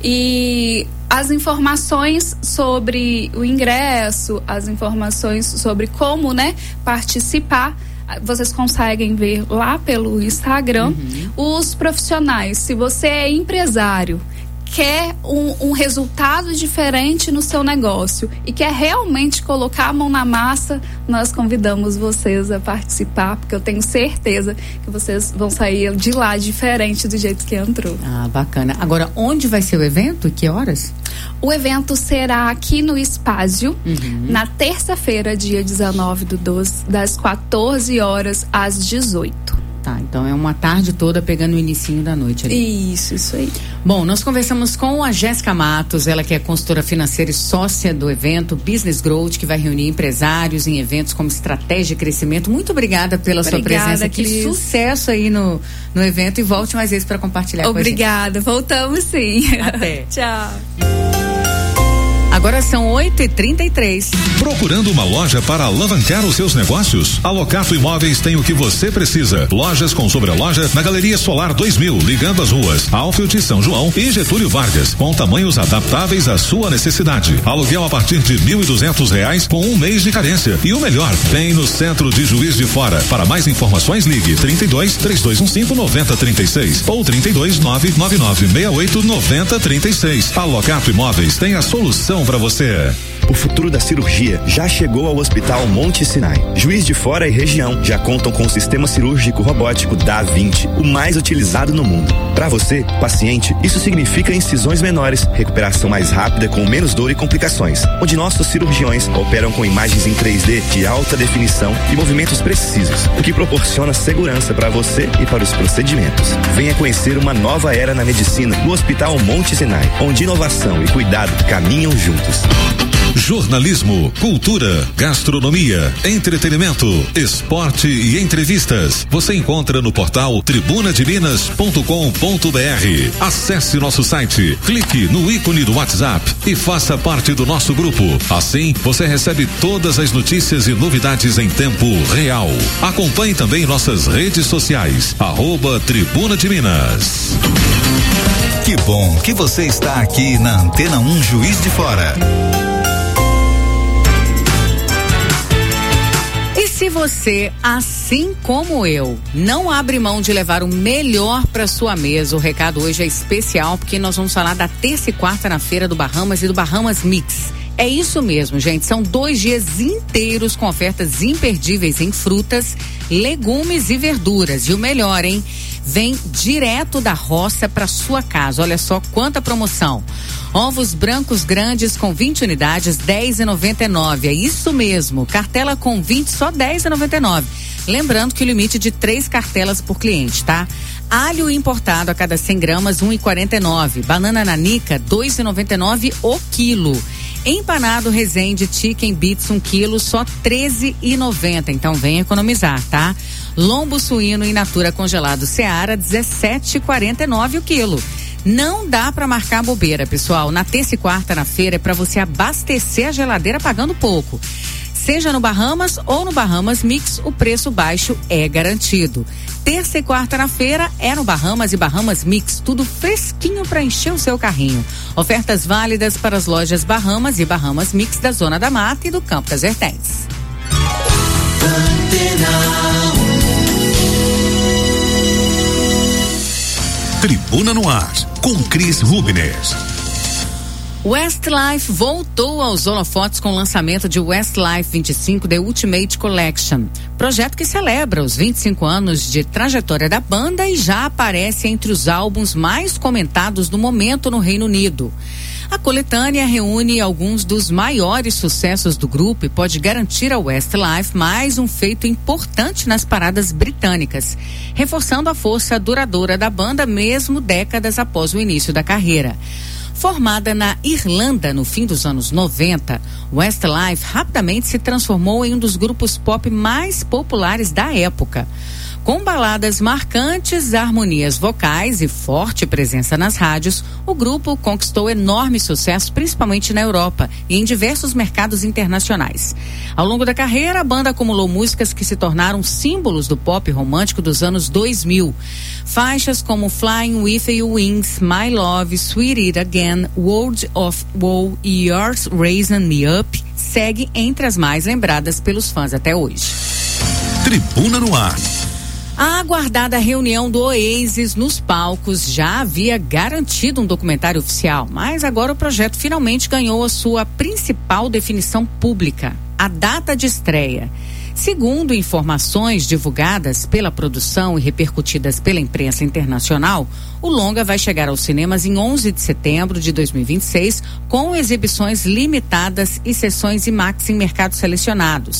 e as informações sobre o ingresso, as informações sobre como, né, participar, vocês conseguem ver lá pelo Instagram. Uhum. Os profissionais, se você é empresário, quer um, um resultado diferente no seu negócio e quer realmente colocar a mão na massa, nós convidamos vocês a participar, porque eu tenho certeza que vocês vão sair de lá diferente do jeito que entrou. Ah, bacana. Agora, onde vai ser o evento e que horas? O evento será aqui no Espásio, uhum. na terça-feira, dia dezenove do doze, das quatorze horas às dezoito. Tá, então é uma tarde toda pegando o inicinho da noite ali. Isso, isso aí. Bom, nós conversamos com a Jéssica Matos, ela que é consultora financeira e sócia do evento Business Growth, que vai reunir empresários em eventos como estratégia e crescimento. Muito obrigada pela Obrigada, sua presença. Que Cris. Sucesso aí no, no evento e volte mais vezes para compartilhar Obrigada, com a gente. voltamos sim. Até. Tchau. Agora são oito e trinta e três. Procurando uma loja para alavancar os seus negócios? A Locato Imóveis tem o que você precisa. Lojas com sobreloja na Galeria Solar dois mil, ligando as ruas Alfield, São João e Getúlio Vargas, com tamanhos adaptáveis à sua necessidade. Aluguel a partir de mil e duzentos reais com um mês de carência. E o melhor, vem no centro de Juiz de Fora. Para mais informações, ligue trinta e dois, três dois um cinco, nove zero três seis ou trinta e dois, nove nove nove seis oito nove zero três seis. A Locato Imóveis tem a solução para você. O futuro da cirurgia já chegou ao Hospital Monte Sinai. Juiz de Fora e região já contam com o sistema cirúrgico robótico Da Vinci, o mais utilizado no mundo. Para você, paciente, isso significa incisões menores, recuperação mais rápida com menos dor e complicações, onde nossos cirurgiões operam com imagens em três D de alta definição e movimentos precisos, o que proporciona segurança para você e para os procedimentos. Venha conhecer uma nova era na medicina no Hospital Monte Sinai, onde inovação e cuidado caminham juntos. Jornalismo, cultura, gastronomia, entretenimento, esporte e entrevistas. Você encontra no portal tribuna de minas ponto com ponto br. Acesse nosso site, clique no ícone do WhatsApp e faça parte do nosso grupo. Assim, você recebe todas as notícias e novidades em tempo real. Acompanhe também nossas redes sociais, arroba Tribuna de Minas. Que bom que você está aqui na Antena um Juiz de Fora. Se você, assim como eu, não abre mão de levar o melhor para sua mesa, o recado hoje é especial porque nós vamos falar da terça e quarta na feira do Bahamas e do Bahamas Mix. É isso mesmo, gente, são dois dias inteiros com ofertas imperdíveis em frutas, legumes e verduras. E o melhor, hein? Vem direto da roça para sua casa. Olha só quanta promoção. Ovos brancos grandes com vinte unidades, dez reais e noventa e nove. É isso mesmo. Cartela com vinte, só dez reais e noventa e nove. Lembrando que o limite de três cartelas por cliente, tá? Alho importado a cada cem gramas, um real e quarenta e nove. Banana nanica, dois reais e noventa e nove o quilo. Empanado Resende Chicken Bits um quilo, só treze reais e noventa. Então vem economizar, tá? Lombo suíno in natura congelado Seara, dezessete reais e quarenta e nove o quilo. Não dá pra marcar bobeira, pessoal. Na terça e quarta na feira é pra você abastecer a geladeira pagando pouco. Seja no Bahamas ou no Bahamas Mix, o preço baixo é garantido. Terça e quarta na feira é no Bahamas e Bahamas Mix, tudo fresquinho para encher o seu carrinho. Ofertas válidas para as lojas Bahamas e Bahamas Mix da Zona da Mata e do Campo das Vertentes. Tribuna no Ar, com Cris Rubner. Westlife voltou aos holofotes com o lançamento de Westlife vinte e cinco The Ultimate Collection, projeto que celebra os vinte e cinco anos de trajetória da banda e já aparece entre os álbuns mais comentados no momento no Reino Unido. A coletânea reúne alguns dos maiores sucessos do grupo e pode garantir ao Westlife mais um feito importante nas paradas britânicas, reforçando a força duradoura da banda mesmo décadas após o início da carreira. Formada na Irlanda no fim dos anos noventa, Westlife rapidamente se transformou em um dos grupos pop mais populares da época. Com baladas marcantes, harmonias vocais e forte presença nas rádios, o grupo conquistou enorme sucesso, principalmente na Europa e em diversos mercados internacionais. Ao longo da carreira, a banda acumulou músicas que se tornaram símbolos do pop romântico dos anos dois mil. Faixas como Flying With Your Wings, My Love, Sweet It Again, World of Woe e Yours Raising Me Up segue entre as mais lembradas pelos fãs até hoje. Tribuna no Ar. A aguardada reunião do Oasis nos palcos já havia garantido um documentário oficial, mas agora o projeto finalmente ganhou a sua principal definição pública, a data de estreia. Segundo informações divulgadas pela produção e repercutidas pela imprensa internacional, o longa vai chegar aos cinemas em onze de setembro de dois mil e vinte e seis, com exibições limitadas e sessões IMAX em mercados selecionados.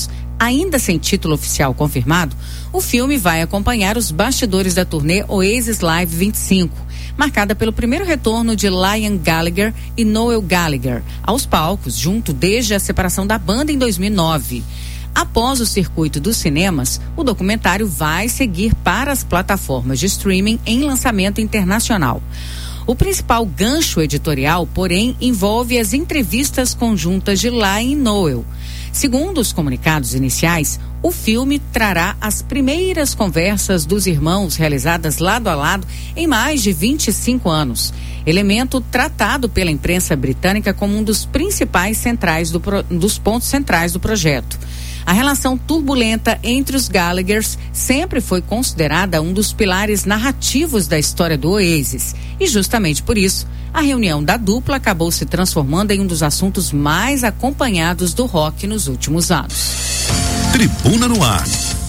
ainda sem título oficial confirmado, o filme vai acompanhar os bastidores da turnê Oasis Live vinte e cinco, marcada pelo primeiro retorno de Liam Gallagher e Noel Gallagher aos palcos, junto desde a separação da banda em dois mil e nove. Após o circuito dos cinemas, o documentário vai seguir para as plataformas de streaming em lançamento internacional. O principal gancho editorial, porém, envolve as entrevistas conjuntas de Liam e Noel. Segundo os comunicados iniciais, o filme trará as primeiras conversas dos irmãos realizadas lado a lado em mais de vinte e cinco anos, elemento tratado pela imprensa britânica como um dos principais centrais do, dos pontos centrais do projeto. A relação turbulenta entre os Gallaghers sempre foi considerada um dos pilares narrativos da história do Oasis, e justamente por isso, a reunião da dupla acabou se transformando em um dos assuntos mais acompanhados do rock nos últimos anos. Tribuna no Ar.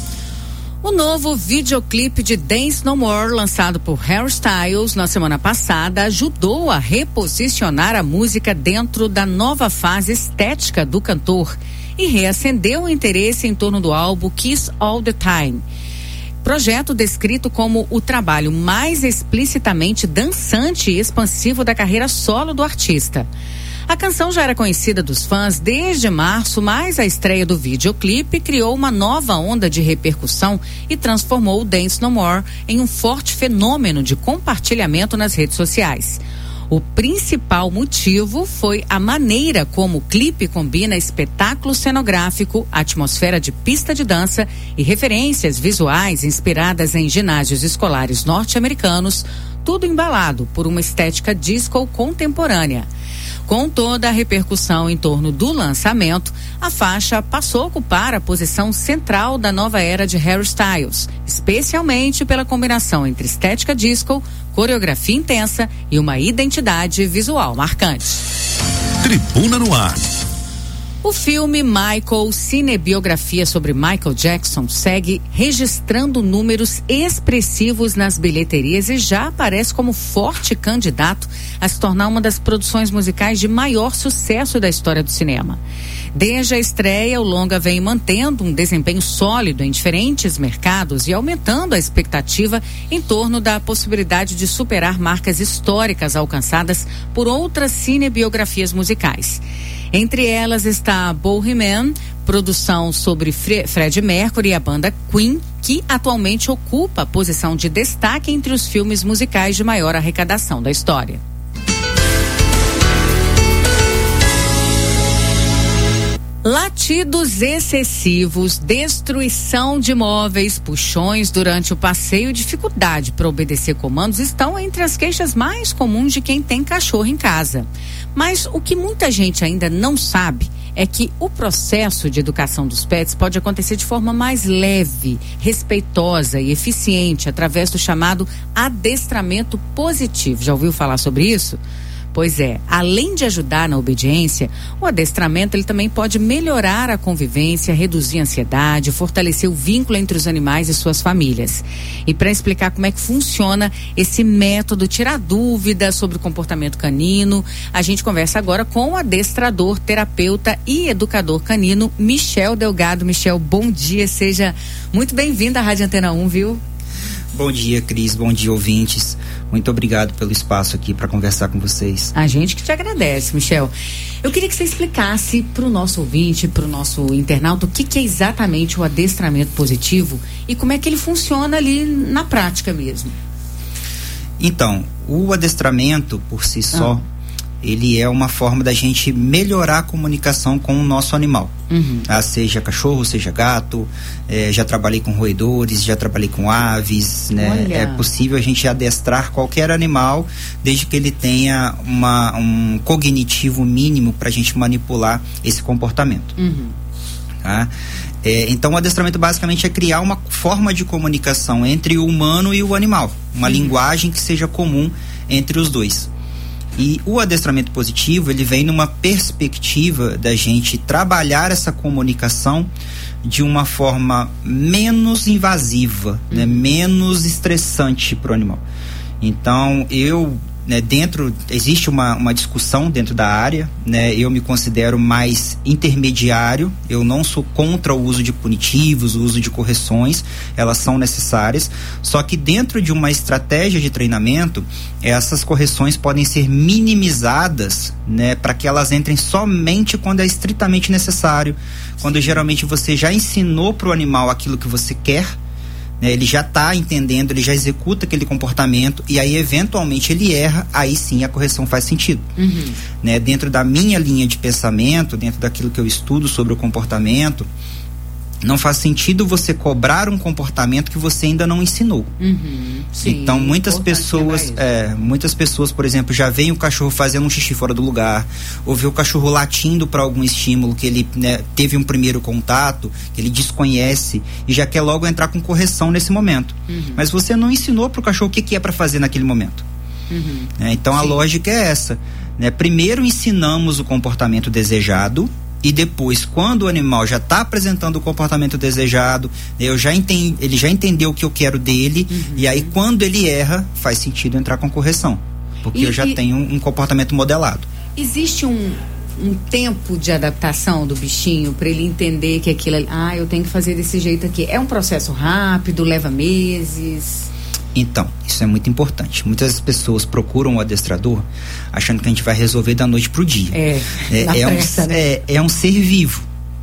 O novo videoclipe de Dance No More, lançado por Harry Styles na semana passada, ajudou a reposicionar a música dentro da nova fase estética do cantor e reacendeu o interesse em torno do álbum Kiss All the Time. Projeto descrito como o trabalho mais explicitamente dançante e expansivo da carreira solo do artista. A canção já era conhecida dos fãs desde março, mas a estreia do videoclipe criou uma nova onda de repercussão e transformou o Dance No More em um forte fenômeno de compartilhamento nas redes sociais. O principal motivo foi a maneira como o clipe combina espetáculo cenográfico, atmosfera de pista de dança e referências visuais inspiradas em ginásios escolares norte-americanos, tudo embalado por uma estética disco contemporânea. Com toda a repercussão em torno do lançamento, a faixa passou a ocupar a posição central da nova era de Harry Styles, especialmente pela combinação entre estética disco, coreografia intensa e uma identidade visual marcante. Tribuna no Ar. O filme Michael, cinebiografia sobre Michael Jackson, segue registrando números expressivos nas bilheterias e já aparece como forte candidato a se tornar uma das produções musicais de maior sucesso da história do cinema. Desde a estreia, o longa vem mantendo um desempenho sólido em diferentes mercados e aumentando a expectativa em torno da possibilidade de superar marcas históricas alcançadas por outras cinebiografias musicais. Entre elas está Bohemian, produção sobre Fre- Freddie Mercury e a banda Queen, que atualmente ocupa a posição de destaque entre os filmes musicais de maior arrecadação da história. Latidos excessivos, destruição de móveis, puxões durante o passeio e dificuldade para obedecer comandos estão entre as queixas mais comuns de quem tem cachorro em casa. Mas o que muita gente ainda não sabe é que o processo de educação dos pets pode acontecer de forma mais leve, respeitosa e eficiente através do chamado adestramento positivo. Já ouviu falar sobre isso? Pois é, além de ajudar na obediência, o adestramento ele também pode melhorar a convivência, reduzir a ansiedade, fortalecer o vínculo entre os animais e suas famílias. E para explicar como é que funciona esse método, tirar dúvidas sobre o comportamento canino, a gente conversa agora com o adestrador, terapeuta e educador canino, Michel Delgado. Michel, bom dia, seja muito bem-vindo à Rádio Antena um, viu? Bom dia, Cris. Bom dia, ouvintes. Muito obrigado pelo espaço aqui para conversar com vocês. A gente que te agradece, Michel. Eu queria que você explicasse para o nosso ouvinte, para o nosso internauta, o que, que é exatamente o adestramento positivo e como é que ele funciona ali na prática mesmo. Então, o adestramento por si só, ah. ele é uma forma da gente melhorar a comunicação com o nosso animal. Uhum. Ah, seja cachorro, seja gato, eh, já trabalhei com roedores, já trabalhei com aves, né? Olha. É possível a gente adestrar qualquer animal desde que ele tenha uma, um cognitivo mínimo para a gente manipular esse comportamento. Uhum. Tá? É, então o adestramento basicamente é criar uma forma de comunicação entre o humano e o animal, uma uhum. linguagem que seja comum entre os dois. E o adestramento positivo, ele vem numa perspectiva da gente trabalhar essa comunicação de uma forma menos invasiva, uhum. né? Menos estressante para o animal. Então, eu né, dentro, existe uma, uma discussão dentro da área, né, eu me considero mais intermediário, eu não sou contra o uso de punitivos, o uso de correções, elas são necessárias, só que dentro de uma estratégia de treinamento, essas correções podem ser minimizadas, né, para que elas entrem somente quando é estritamente necessário, quando geralmente você já ensinou para o animal aquilo que você quer, ele já está entendendo, ele já executa aquele comportamento e aí eventualmente ele erra, aí sim a correção faz sentido. Uhum. Né? Dentro da minha linha de pensamento, dentro daquilo que eu estudo sobre o comportamento, não faz sentido você cobrar um comportamento que você ainda não ensinou. Uhum, sim, então muitas pessoas é, muitas pessoas, por exemplo, já veem o cachorro fazendo um xixi fora do lugar, ou vê o cachorro latindo para algum estímulo que ele, né, teve um primeiro contato, que ele desconhece e já quer logo entrar com correção nesse momento. Uhum. Mas você não ensinou para o cachorro o que, que é para fazer naquele momento. Uhum. É, então sim, a lógica é essa, né? Primeiro ensinamos o comportamento desejado e depois, quando o animal já está apresentando o comportamento desejado, eu já entendi, ele já entendeu o que eu quero dele, uhum, e aí quando ele erra, faz sentido entrar com correção, porque e, eu já e tenho um, um comportamento modelado. Existe um, um tempo de adaptação do bichinho para ele entender que aquilo, ah, eu tenho que fazer desse jeito aqui. É um processo rápido, leva meses? Então, isso é muito importante. Muitas pessoas procuram o adestrador achando que a gente vai resolver da noite pro dia. É, é, é, pressa, um, né? é, é um ser vivo,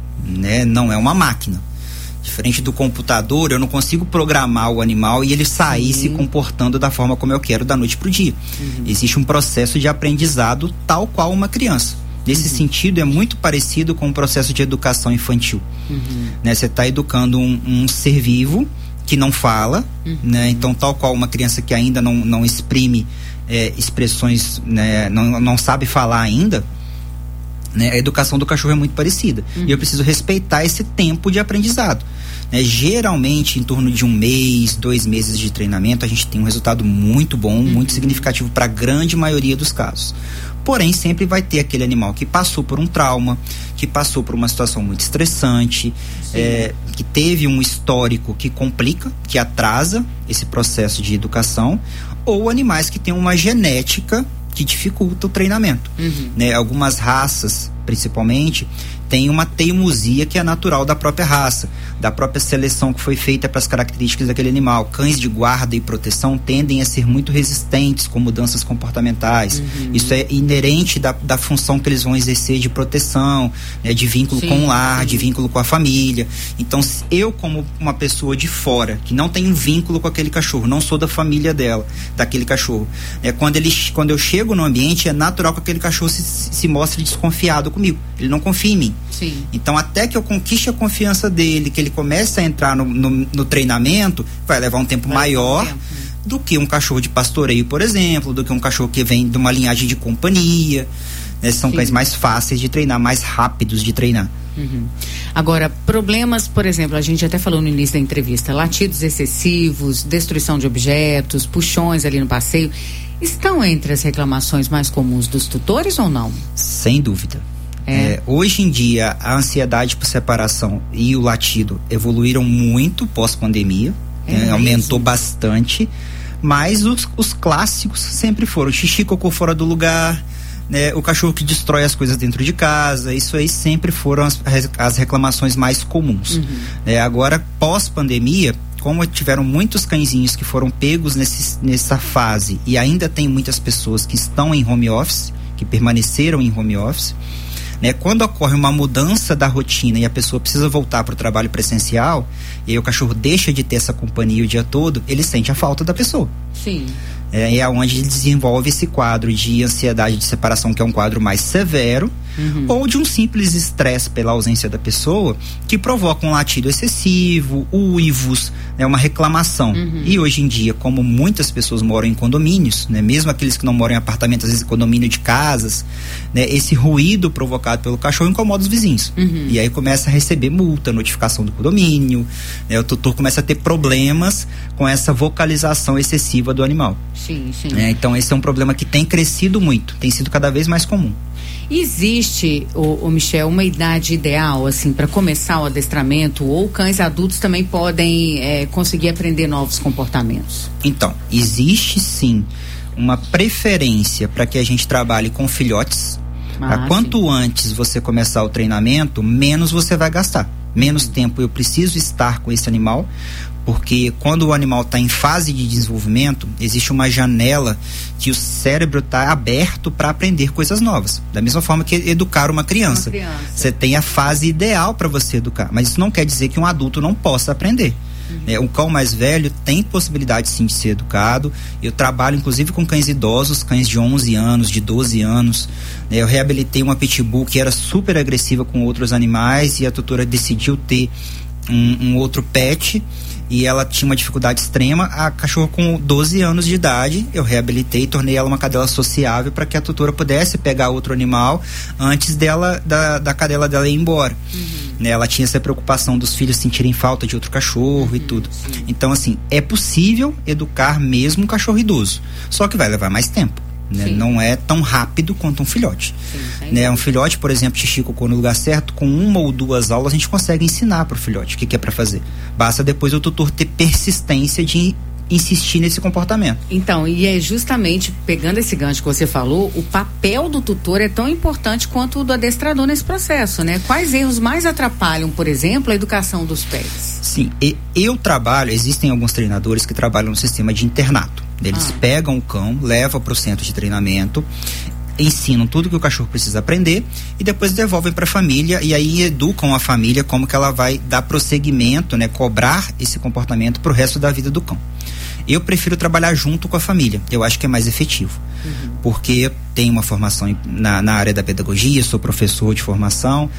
né? Não é uma máquina. Diferente do computador, eu não consigo programar o animal e ele sair, sim, se comportando da forma como eu quero da noite pro dia. Uhum. Existe um processo de aprendizado tal qual uma criança. Nesse uhum. sentido, é muito parecido com o processo de educação infantil. Uhum. Né? Você está educando um, um ser vivo que não fala, uhum, né? Então, tal qual uma criança que ainda não, não exprime é, expressões, né? não, não sabe falar ainda, né? A educação do cachorro é muito parecida. Uhum. E eu preciso respeitar esse tempo de aprendizado. Né? Geralmente, em torno de um mês, dois meses de treinamento, a gente tem um resultado muito bom, uhum, muito significativo para a grande maioria dos casos. Porém, sempre vai ter aquele animal que passou por um trauma, que passou por uma situação muito estressante, é, que teve um histórico que complica, que atrasa esse processo de educação, ou animais que têm uma genética que dificulta o treinamento. Uhum. Né? Algumas raças, principalmente, têm uma teimosia que é natural da própria raça, da própria seleção que foi feita para as características daquele animal. Cães de guarda e proteção tendem a ser muito resistentes com mudanças comportamentais. Uhum. Isso é inerente da, da função que eles vão exercer de proteção, né, de vínculo, sim, com o lar, sim, de vínculo com a família. Então, eu, como uma pessoa de fora, que não tem um vínculo com aquele cachorro, não sou da família dela, daquele cachorro, é, quando, ele, quando eu chego no ambiente, é natural que aquele cachorro se, se mostre desconfiado comigo. Ele não confia em mim. Sim. Então, até que eu conquiste a confiança dele, que ele comece a entrar no, no, no treinamento, vai levar um tempo vai maior um tempo, né? do que um cachorro de pastoreio, por exemplo, do que um cachorro que vem de uma linhagem de companhia. Né? São, sim, cães mais fáceis de treinar, mais rápidos de treinar. Uhum. Agora, problemas, por exemplo, a gente até falou no início da entrevista, latidos excessivos, destruição de objetos, puxões ali no passeio, estão entre as reclamações mais comuns dos tutores ou não? Sem dúvida. É. É, hoje em dia, a ansiedade por separação e o latido evoluíram muito pós-pandemia, é né? Aumentou bastante, mas os, os clássicos sempre foram xixi, cocô fora do lugar, né? O cachorro que destrói as coisas dentro de casa, isso aí sempre foram as, as reclamações mais comuns. Uhum. É, agora, pós-pandemia, como tiveram muitos cãezinhos que foram pegos nesse, nessa fase e ainda tem muitas pessoas que estão em home office, que permaneceram em home office, né? Quando ocorre uma mudança da rotina e a pessoa precisa voltar para o trabalho presencial, e aí o cachorro deixa de ter essa companhia o dia todo, ele sente a falta da pessoa. Sim. É, é onde ele desenvolve esse quadro de ansiedade de separação, que é um quadro mais severo, uhum, ou de um simples estresse pela ausência da pessoa, que provoca um latido excessivo, uivos, né, uma reclamação. Uhum. E hoje em dia, como muitas pessoas moram em condomínios, né, mesmo aqueles que não moram em apartamentos, às vezes condomínio de casas, né, esse ruído provocado pelo cachorro incomoda os vizinhos. Uhum. E aí começa a receber multa, notificação do condomínio, né, o tutor começa a ter problemas com essa vocalização excessiva do animal. Sim, sim. É, então esse é um problema que tem crescido muito, tem sido cada vez mais comum. Existe, o, o Michel, uma idade ideal assim para começar o adestramento, ou cães adultos também podem é, conseguir aprender novos comportamentos? Então, existe sim uma preferência para que a gente trabalhe com filhotes. Ah, quanto sim. antes você começar o treinamento, menos você vai gastar. Menos hum. tempo eu preciso estar com esse animal, porque quando o animal está em fase de desenvolvimento, existe uma janela que o cérebro está aberto para aprender coisas novas. Da mesma forma que educar uma criança. Uma criança. Você tem a fase ideal para você educar, mas isso não quer dizer que um adulto não possa aprender. Uhum. É, um cão mais velho tem possibilidade sim de ser educado. Eu trabalho inclusive com cães idosos, cães de onze anos, de doze anos. É, eu reabilitei uma pitbull que era super agressiva com outros animais e a tutora decidiu ter um, um outro pet e ela tinha uma dificuldade extrema. A cachorra com doze anos de idade, eu reabilitei e tornei ela uma cadela sociável para que a tutora pudesse pegar outro animal antes dela, da, da cadela dela ir embora. Uhum. Né, ela tinha essa preocupação dos filhos sentirem falta de outro cachorro, uhum, e tudo. Sim. Então, assim, é possível educar mesmo um cachorro idoso, só que vai levar mais tempo. Né? Não é tão rápido quanto um filhote. Sim, né? Um filhote, por exemplo, xixi cocô no lugar certo, com uma ou duas aulas a gente consegue ensinar para o filhote o que, que é para fazer. Basta depois o tutor ter persistência de insistir nesse comportamento. Então, e é justamente pegando esse gancho que você falou, o papel do tutor é tão importante quanto o do adestrador nesse processo, né? Quais erros mais atrapalham, por exemplo, a educação dos pets? Sim, e, eu trabalho, existem alguns treinadores que trabalham no sistema de internato. Eles ah. pegam o cão, levam para o centro de treinamento, ensinam tudo que o cachorro precisa aprender e depois devolvem para a família e aí educam a família como que ela vai dar prosseguimento, né? Cobrar esse comportamento para o resto da vida do cão. Eu prefiro trabalhar junto com a família, eu acho que é mais efetivo, uhum. porque eu tenho uma formação na, na área da pedagogia, sou professor de formação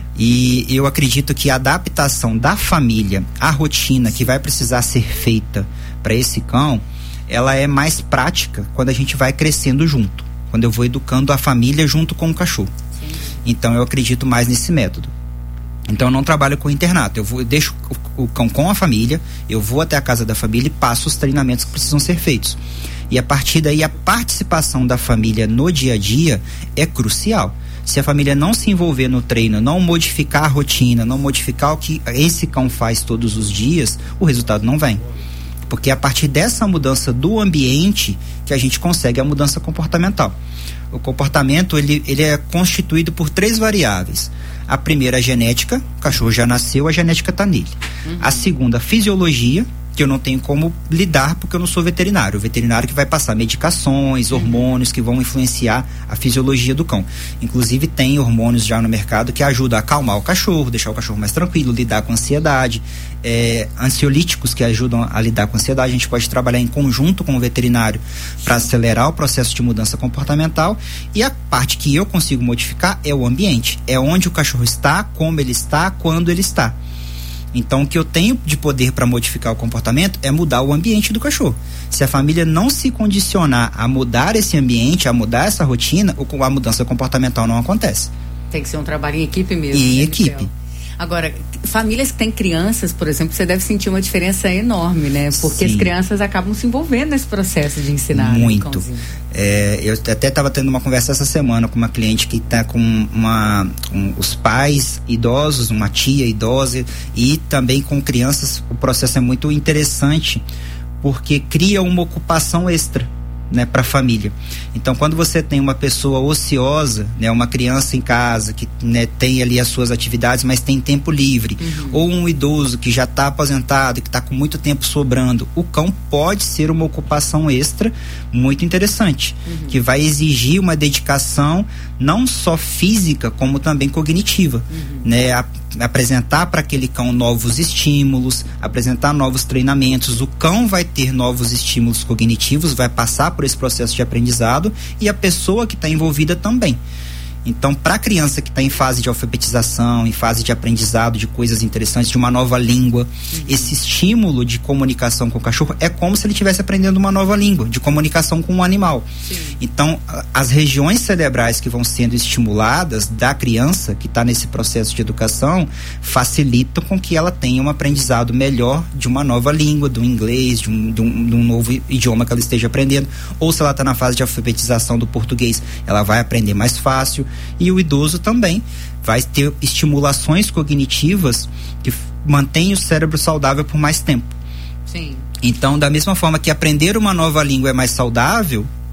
e eu acredito que a adaptação da família à rotina que vai precisar ser feita para esse cão, ela é mais prática quando a gente vai crescendo junto, quando eu vou educando a família junto com o cachorro. Sim. Então eu acredito mais nesse método. Então eu não trabalho com internato, eu, vou, eu deixo o, o cão com a família, eu vou até a casa da família e passo os treinamentos que precisam ser feitos. E a partir daí a participação da família no dia a dia é crucial. Se a família não se envolver no treino, não modificar a rotina, não modificar o que esse cão faz todos os dias, o resultado não vem. Porque é a partir dessa mudança do ambiente que a gente consegue a mudança comportamental. O comportamento ele, ele é constituído por três variáveis. A primeira, a genética, o cachorro já nasceu, a genética está nele. Uhum. A segunda, a fisiologia, que eu não tenho como lidar porque eu não sou veterinário. O veterinário que vai passar medicações, hormônios que vão influenciar a fisiologia do cão. Inclusive tem hormônios já no mercado que ajudam a acalmar o cachorro, deixar o cachorro mais tranquilo, lidar com ansiedade. É, ansiolíticos que ajudam a lidar com ansiedade. A gente pode trabalhar em conjunto com o veterinário para acelerar o processo de mudança comportamental. E a parte que eu consigo modificar é o ambiente. É onde o cachorro está, como ele está, quando ele está. Então, o que eu tenho de poder para modificar o comportamento é mudar o ambiente do cachorro. Se a família não se condicionar a mudar esse ambiente, a mudar essa rotina, a mudança comportamental não acontece. Tem que ser um trabalho em equipe mesmo. Em né, equipe. Michel? Agora, famílias que têm crianças, por exemplo, você deve sentir uma diferença enorme, né? Porque Sim. as crianças acabam se envolvendo nesse processo de ensinar. Muito. Né, é, eu até estava tendo uma conversa essa semana com uma cliente que está com uma com os pais idosos, uma tia idosa e também com crianças. O processo é muito interessante porque cria uma ocupação extra, né, para a família. Então, quando você tem uma pessoa ociosa, né, uma criança em casa que, né, tem ali as suas atividades, mas tem tempo livre, uhum. ou um idoso que já está aposentado e que está com muito tempo sobrando, o cão pode ser uma ocupação extra muito interessante, uhum. que vai exigir uma dedicação não só física, como também cognitiva, uhum. né, a, apresentar para aquele cão novos estímulos, apresentar novos treinamentos. O cão vai ter novos estímulos cognitivos, vai passar por esse processo de aprendizado e a pessoa que está envolvida também. Então, para a criança que está em fase de alfabetização, em fase de aprendizado de coisas interessantes, de uma nova língua, uhum. esse estímulo de comunicação com o cachorro é como se ele estivesse aprendendo uma nova língua, de comunicação com um animal. Sim. Então, as regiões cerebrais que vão sendo estimuladas da criança que está nesse processo de educação facilitam com que ela tenha um aprendizado melhor de uma nova língua, do inglês, de um, de um, de um novo idioma que ela esteja aprendendo. Ou se ela está na fase de alfabetização do português, ela vai aprender mais fácil. E o idoso também vai ter estimulações cognitivas que mantêm o cérebro saudável por mais tempo. Sim. Então, da mesma forma que aprender uma nova língua é mais saudável,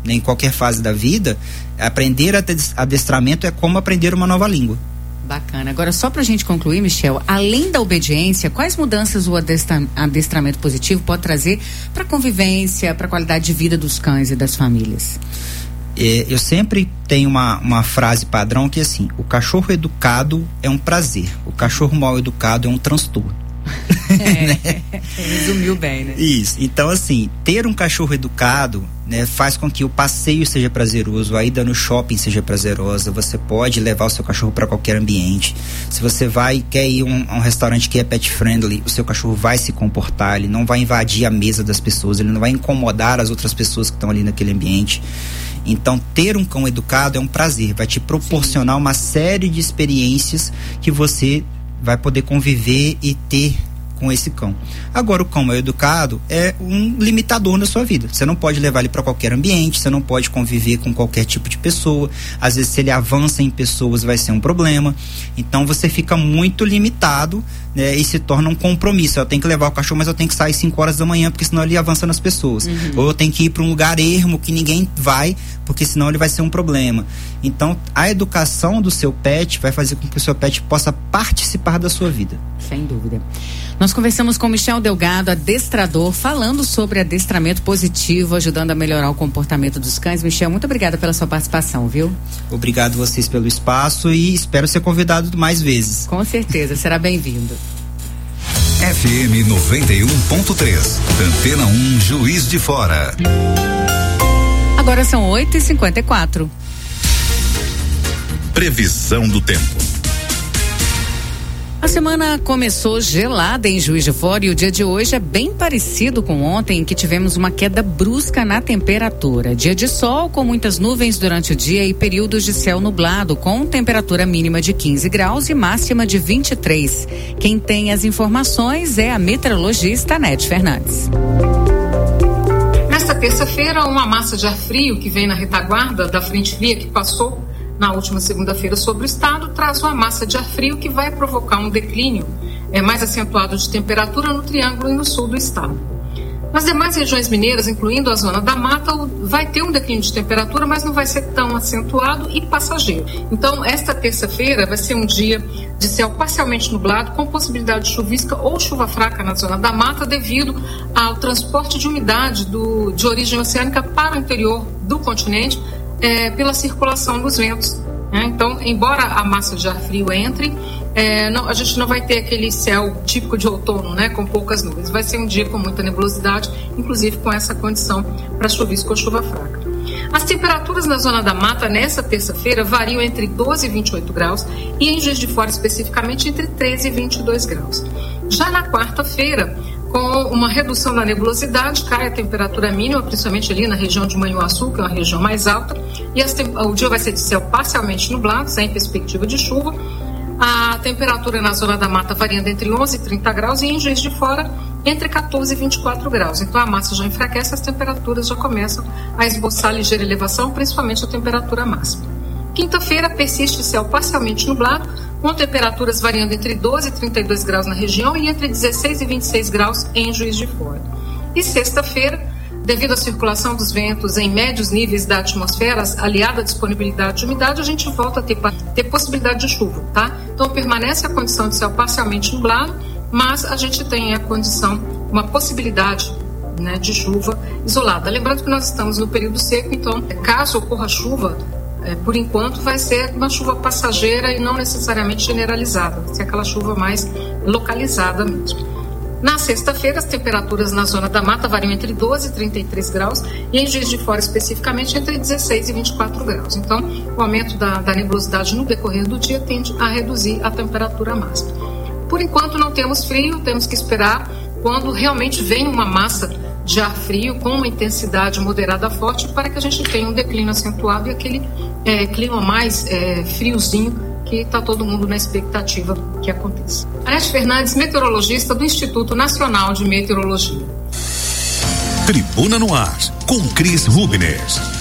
né, em qualquer fase da vida, aprender adestramento é como aprender uma nova língua. Bacana. Agora, só pra gente concluir, Michel, além da obediência, quais mudanças o adestra, adestramento positivo pode trazer para a convivência, para a qualidade de vida dos cães e das famílias? É, eu sempre tenho uma, uma frase padrão que é assim: o cachorro educado é um prazer, o cachorro mal educado é um transtorno. É, né? Resumiu bem, né? Isso. Então, assim, ter um cachorro educado, né, faz com que o passeio seja prazeroso, a ida no shopping seja prazerosa. Você pode levar o seu cachorro para qualquer ambiente. Se você vai quer ir a um, a um restaurante que é pet friendly, o seu cachorro vai se comportar, ele não vai invadir a mesa das pessoas, ele não vai incomodar as outras pessoas que estão ali naquele ambiente. Então, ter um cão educado é um prazer, vai te proporcionar Sim. uma série de experiências que você vai poder conviver e ter com esse cão. Agora, o cão mal educado é um limitador na sua vida. Você não pode levar ele para qualquer ambiente, você não pode conviver com qualquer tipo de pessoa. Às vezes, se ele avança em pessoas, vai ser um problema. Então, você fica muito limitado, né, e se torna um compromisso. Eu tenho que levar o cachorro, mas eu tenho que sair cinco horas da manhã, porque senão ele avança nas pessoas. Uhum. Ou eu tenho que ir para um lugar ermo que ninguém vai, porque senão ele vai ser um problema. Então, a educação do seu pet vai fazer com que o seu pet possa participar da sua vida. Sem dúvida. Nós conversamos com Michel Delgado, adestrador, falando sobre adestramento positivo, ajudando a melhorar o comportamento dos cães. Michel, muito obrigada pela sua participação, viu? Obrigado vocês pelo espaço e espero ser convidado mais vezes. Com certeza, será bem-vindo. F M noventa e um ponto três, Antena um, Juiz de Fora. Agora são oito e cinquenta e quatro. Previsão do tempo. A semana começou gelada em Juiz de Fora e o dia de hoje é bem parecido com ontem, em que tivemos uma queda brusca na temperatura. Dia de sol com muitas nuvens durante o dia e períodos de céu nublado, com temperatura mínima de quinze graus e máxima de vinte e três. Quem tem as informações é a meteorologista Nete Fernandes. Nesta terça-feira, uma massa de ar frio que vem na retaguarda da frente fria que passou na última segunda-feira sobre o estado, traz uma massa de ar frio que vai provocar um declínio é, mais acentuado de temperatura no Triângulo e no sul do estado. Nas demais regiões mineiras, incluindo a zona da mata, vai ter um declínio de temperatura, mas não vai ser tão acentuado e passageiro. Então, esta terça-feira vai ser um dia de céu parcialmente nublado, com possibilidade de chuvisca ou chuva fraca na zona da mata, devido ao transporte de umidade do, de origem oceânica para o interior do continente, É, pela circulação dos ventos, né? Então, embora a massa de ar frio entre, é, não, a gente não vai ter aquele céu típico de outono, né, com poucas nuvens. Vai ser um dia com muita nebulosidade, inclusive com essa condição para chuvisco ou chuva fraca. As temperaturas na zona da mata nessa terça-feira variam entre doze e vinte e oito graus e em Juiz de Fora especificamente entre treze e vinte e dois graus. Já na quarta-feira, com uma redução da nebulosidade, cai a temperatura mínima, principalmente ali na região de Manhuaçu, que é uma região mais alta, e as, o dia vai ser de céu parcialmente nublado, sem perspectiva de chuva. A temperatura na zona da mata variando entre onze e trinta graus e em Juiz de Fora entre catorze e vinte e quatro graus. Então a massa já enfraquece, as temperaturas já começam a esboçar ligeira elevação, principalmente a temperatura máxima. Quinta-feira persiste céu parcialmente nublado, com temperaturas variando entre doze e trinta e dois graus na região e entre dezesseis e vinte e seis graus em Juiz de Fora. E sexta-feira, devido à circulação dos ventos em médios níveis da atmosfera, aliada à disponibilidade de umidade, a gente volta a ter, ter possibilidade de chuva, tá? Então permanece a condição de céu parcialmente nublado, mas a gente tem a condição, uma possibilidade, né, de chuva isolada. Lembrando que nós estamos no período seco, então caso ocorra chuva, É, por enquanto vai ser uma chuva passageira e não necessariamente generalizada, vai ser aquela chuva mais localizada mesmo. Na sexta-feira, as temperaturas na zona da mata variam entre doze e trinta e três graus e em Juiz de Fora especificamente entre dezesseis e vinte e quatro graus. Então, o aumento da, da nebulosidade no decorrer do dia tende a reduzir a temperatura máxima. Por enquanto não temos frio, temos que esperar quando realmente vem uma massa de ar frio com uma intensidade moderada forte para que a gente tenha um declínio acentuado e aquele é, clima mais é, friozinho que está todo mundo na expectativa que aconteça. Anete Fernandes, meteorologista do Instituto Nacional de Meteorologia. Tribuna no Ar, com Cris Rubner.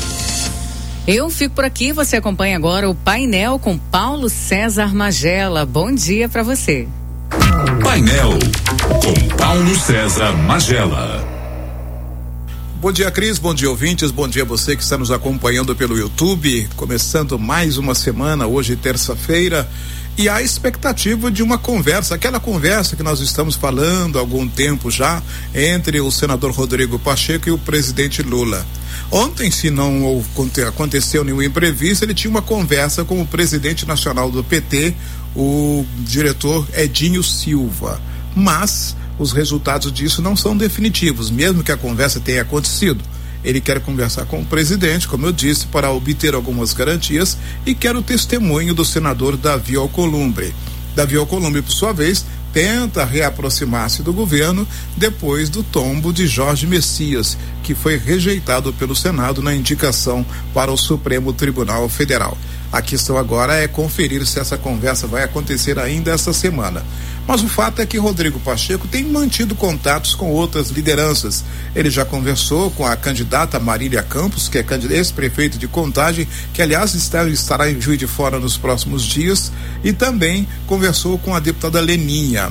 Eu fico por aqui, você acompanha agora o painel com Paulo César Magela. Bom dia para você. Painel com Paulo César Magela. Bom dia, Cris, bom dia, ouvintes, bom dia você que está nos acompanhando pelo YouTube, começando mais uma semana, hoje terça-feira, e há expectativa de uma conversa, aquela conversa que nós estamos falando há algum tempo já, entre o senador Rodrigo Pacheco e o presidente Lula. Ontem, se não aconteceu nenhum imprevisto, ele tinha uma conversa com o presidente nacional do P T, o diretor Edinho Silva, mas os resultados disso não são definitivos, mesmo que a conversa tenha acontecido. Ele quer conversar com o presidente, como eu disse, para obter algumas garantias e quer o testemunho do senador Davi Alcolumbre. Davi Alcolumbre, por sua vez, tenta reaproximar-se do governo depois do tombo de Jorge Messias, que foi rejeitado pelo Senado na indicação para o Supremo Tribunal Federal. A questão agora é conferir se essa conversa vai acontecer ainda essa semana. Mas o fato é que Rodrigo Pacheco tem mantido contatos com outras lideranças. Ele já conversou com a candidata Marília Campos, que é ex-prefeito de Contagem, que aliás está, estará em Juiz de Fora nos próximos dias, e também conversou com a deputada Leninha.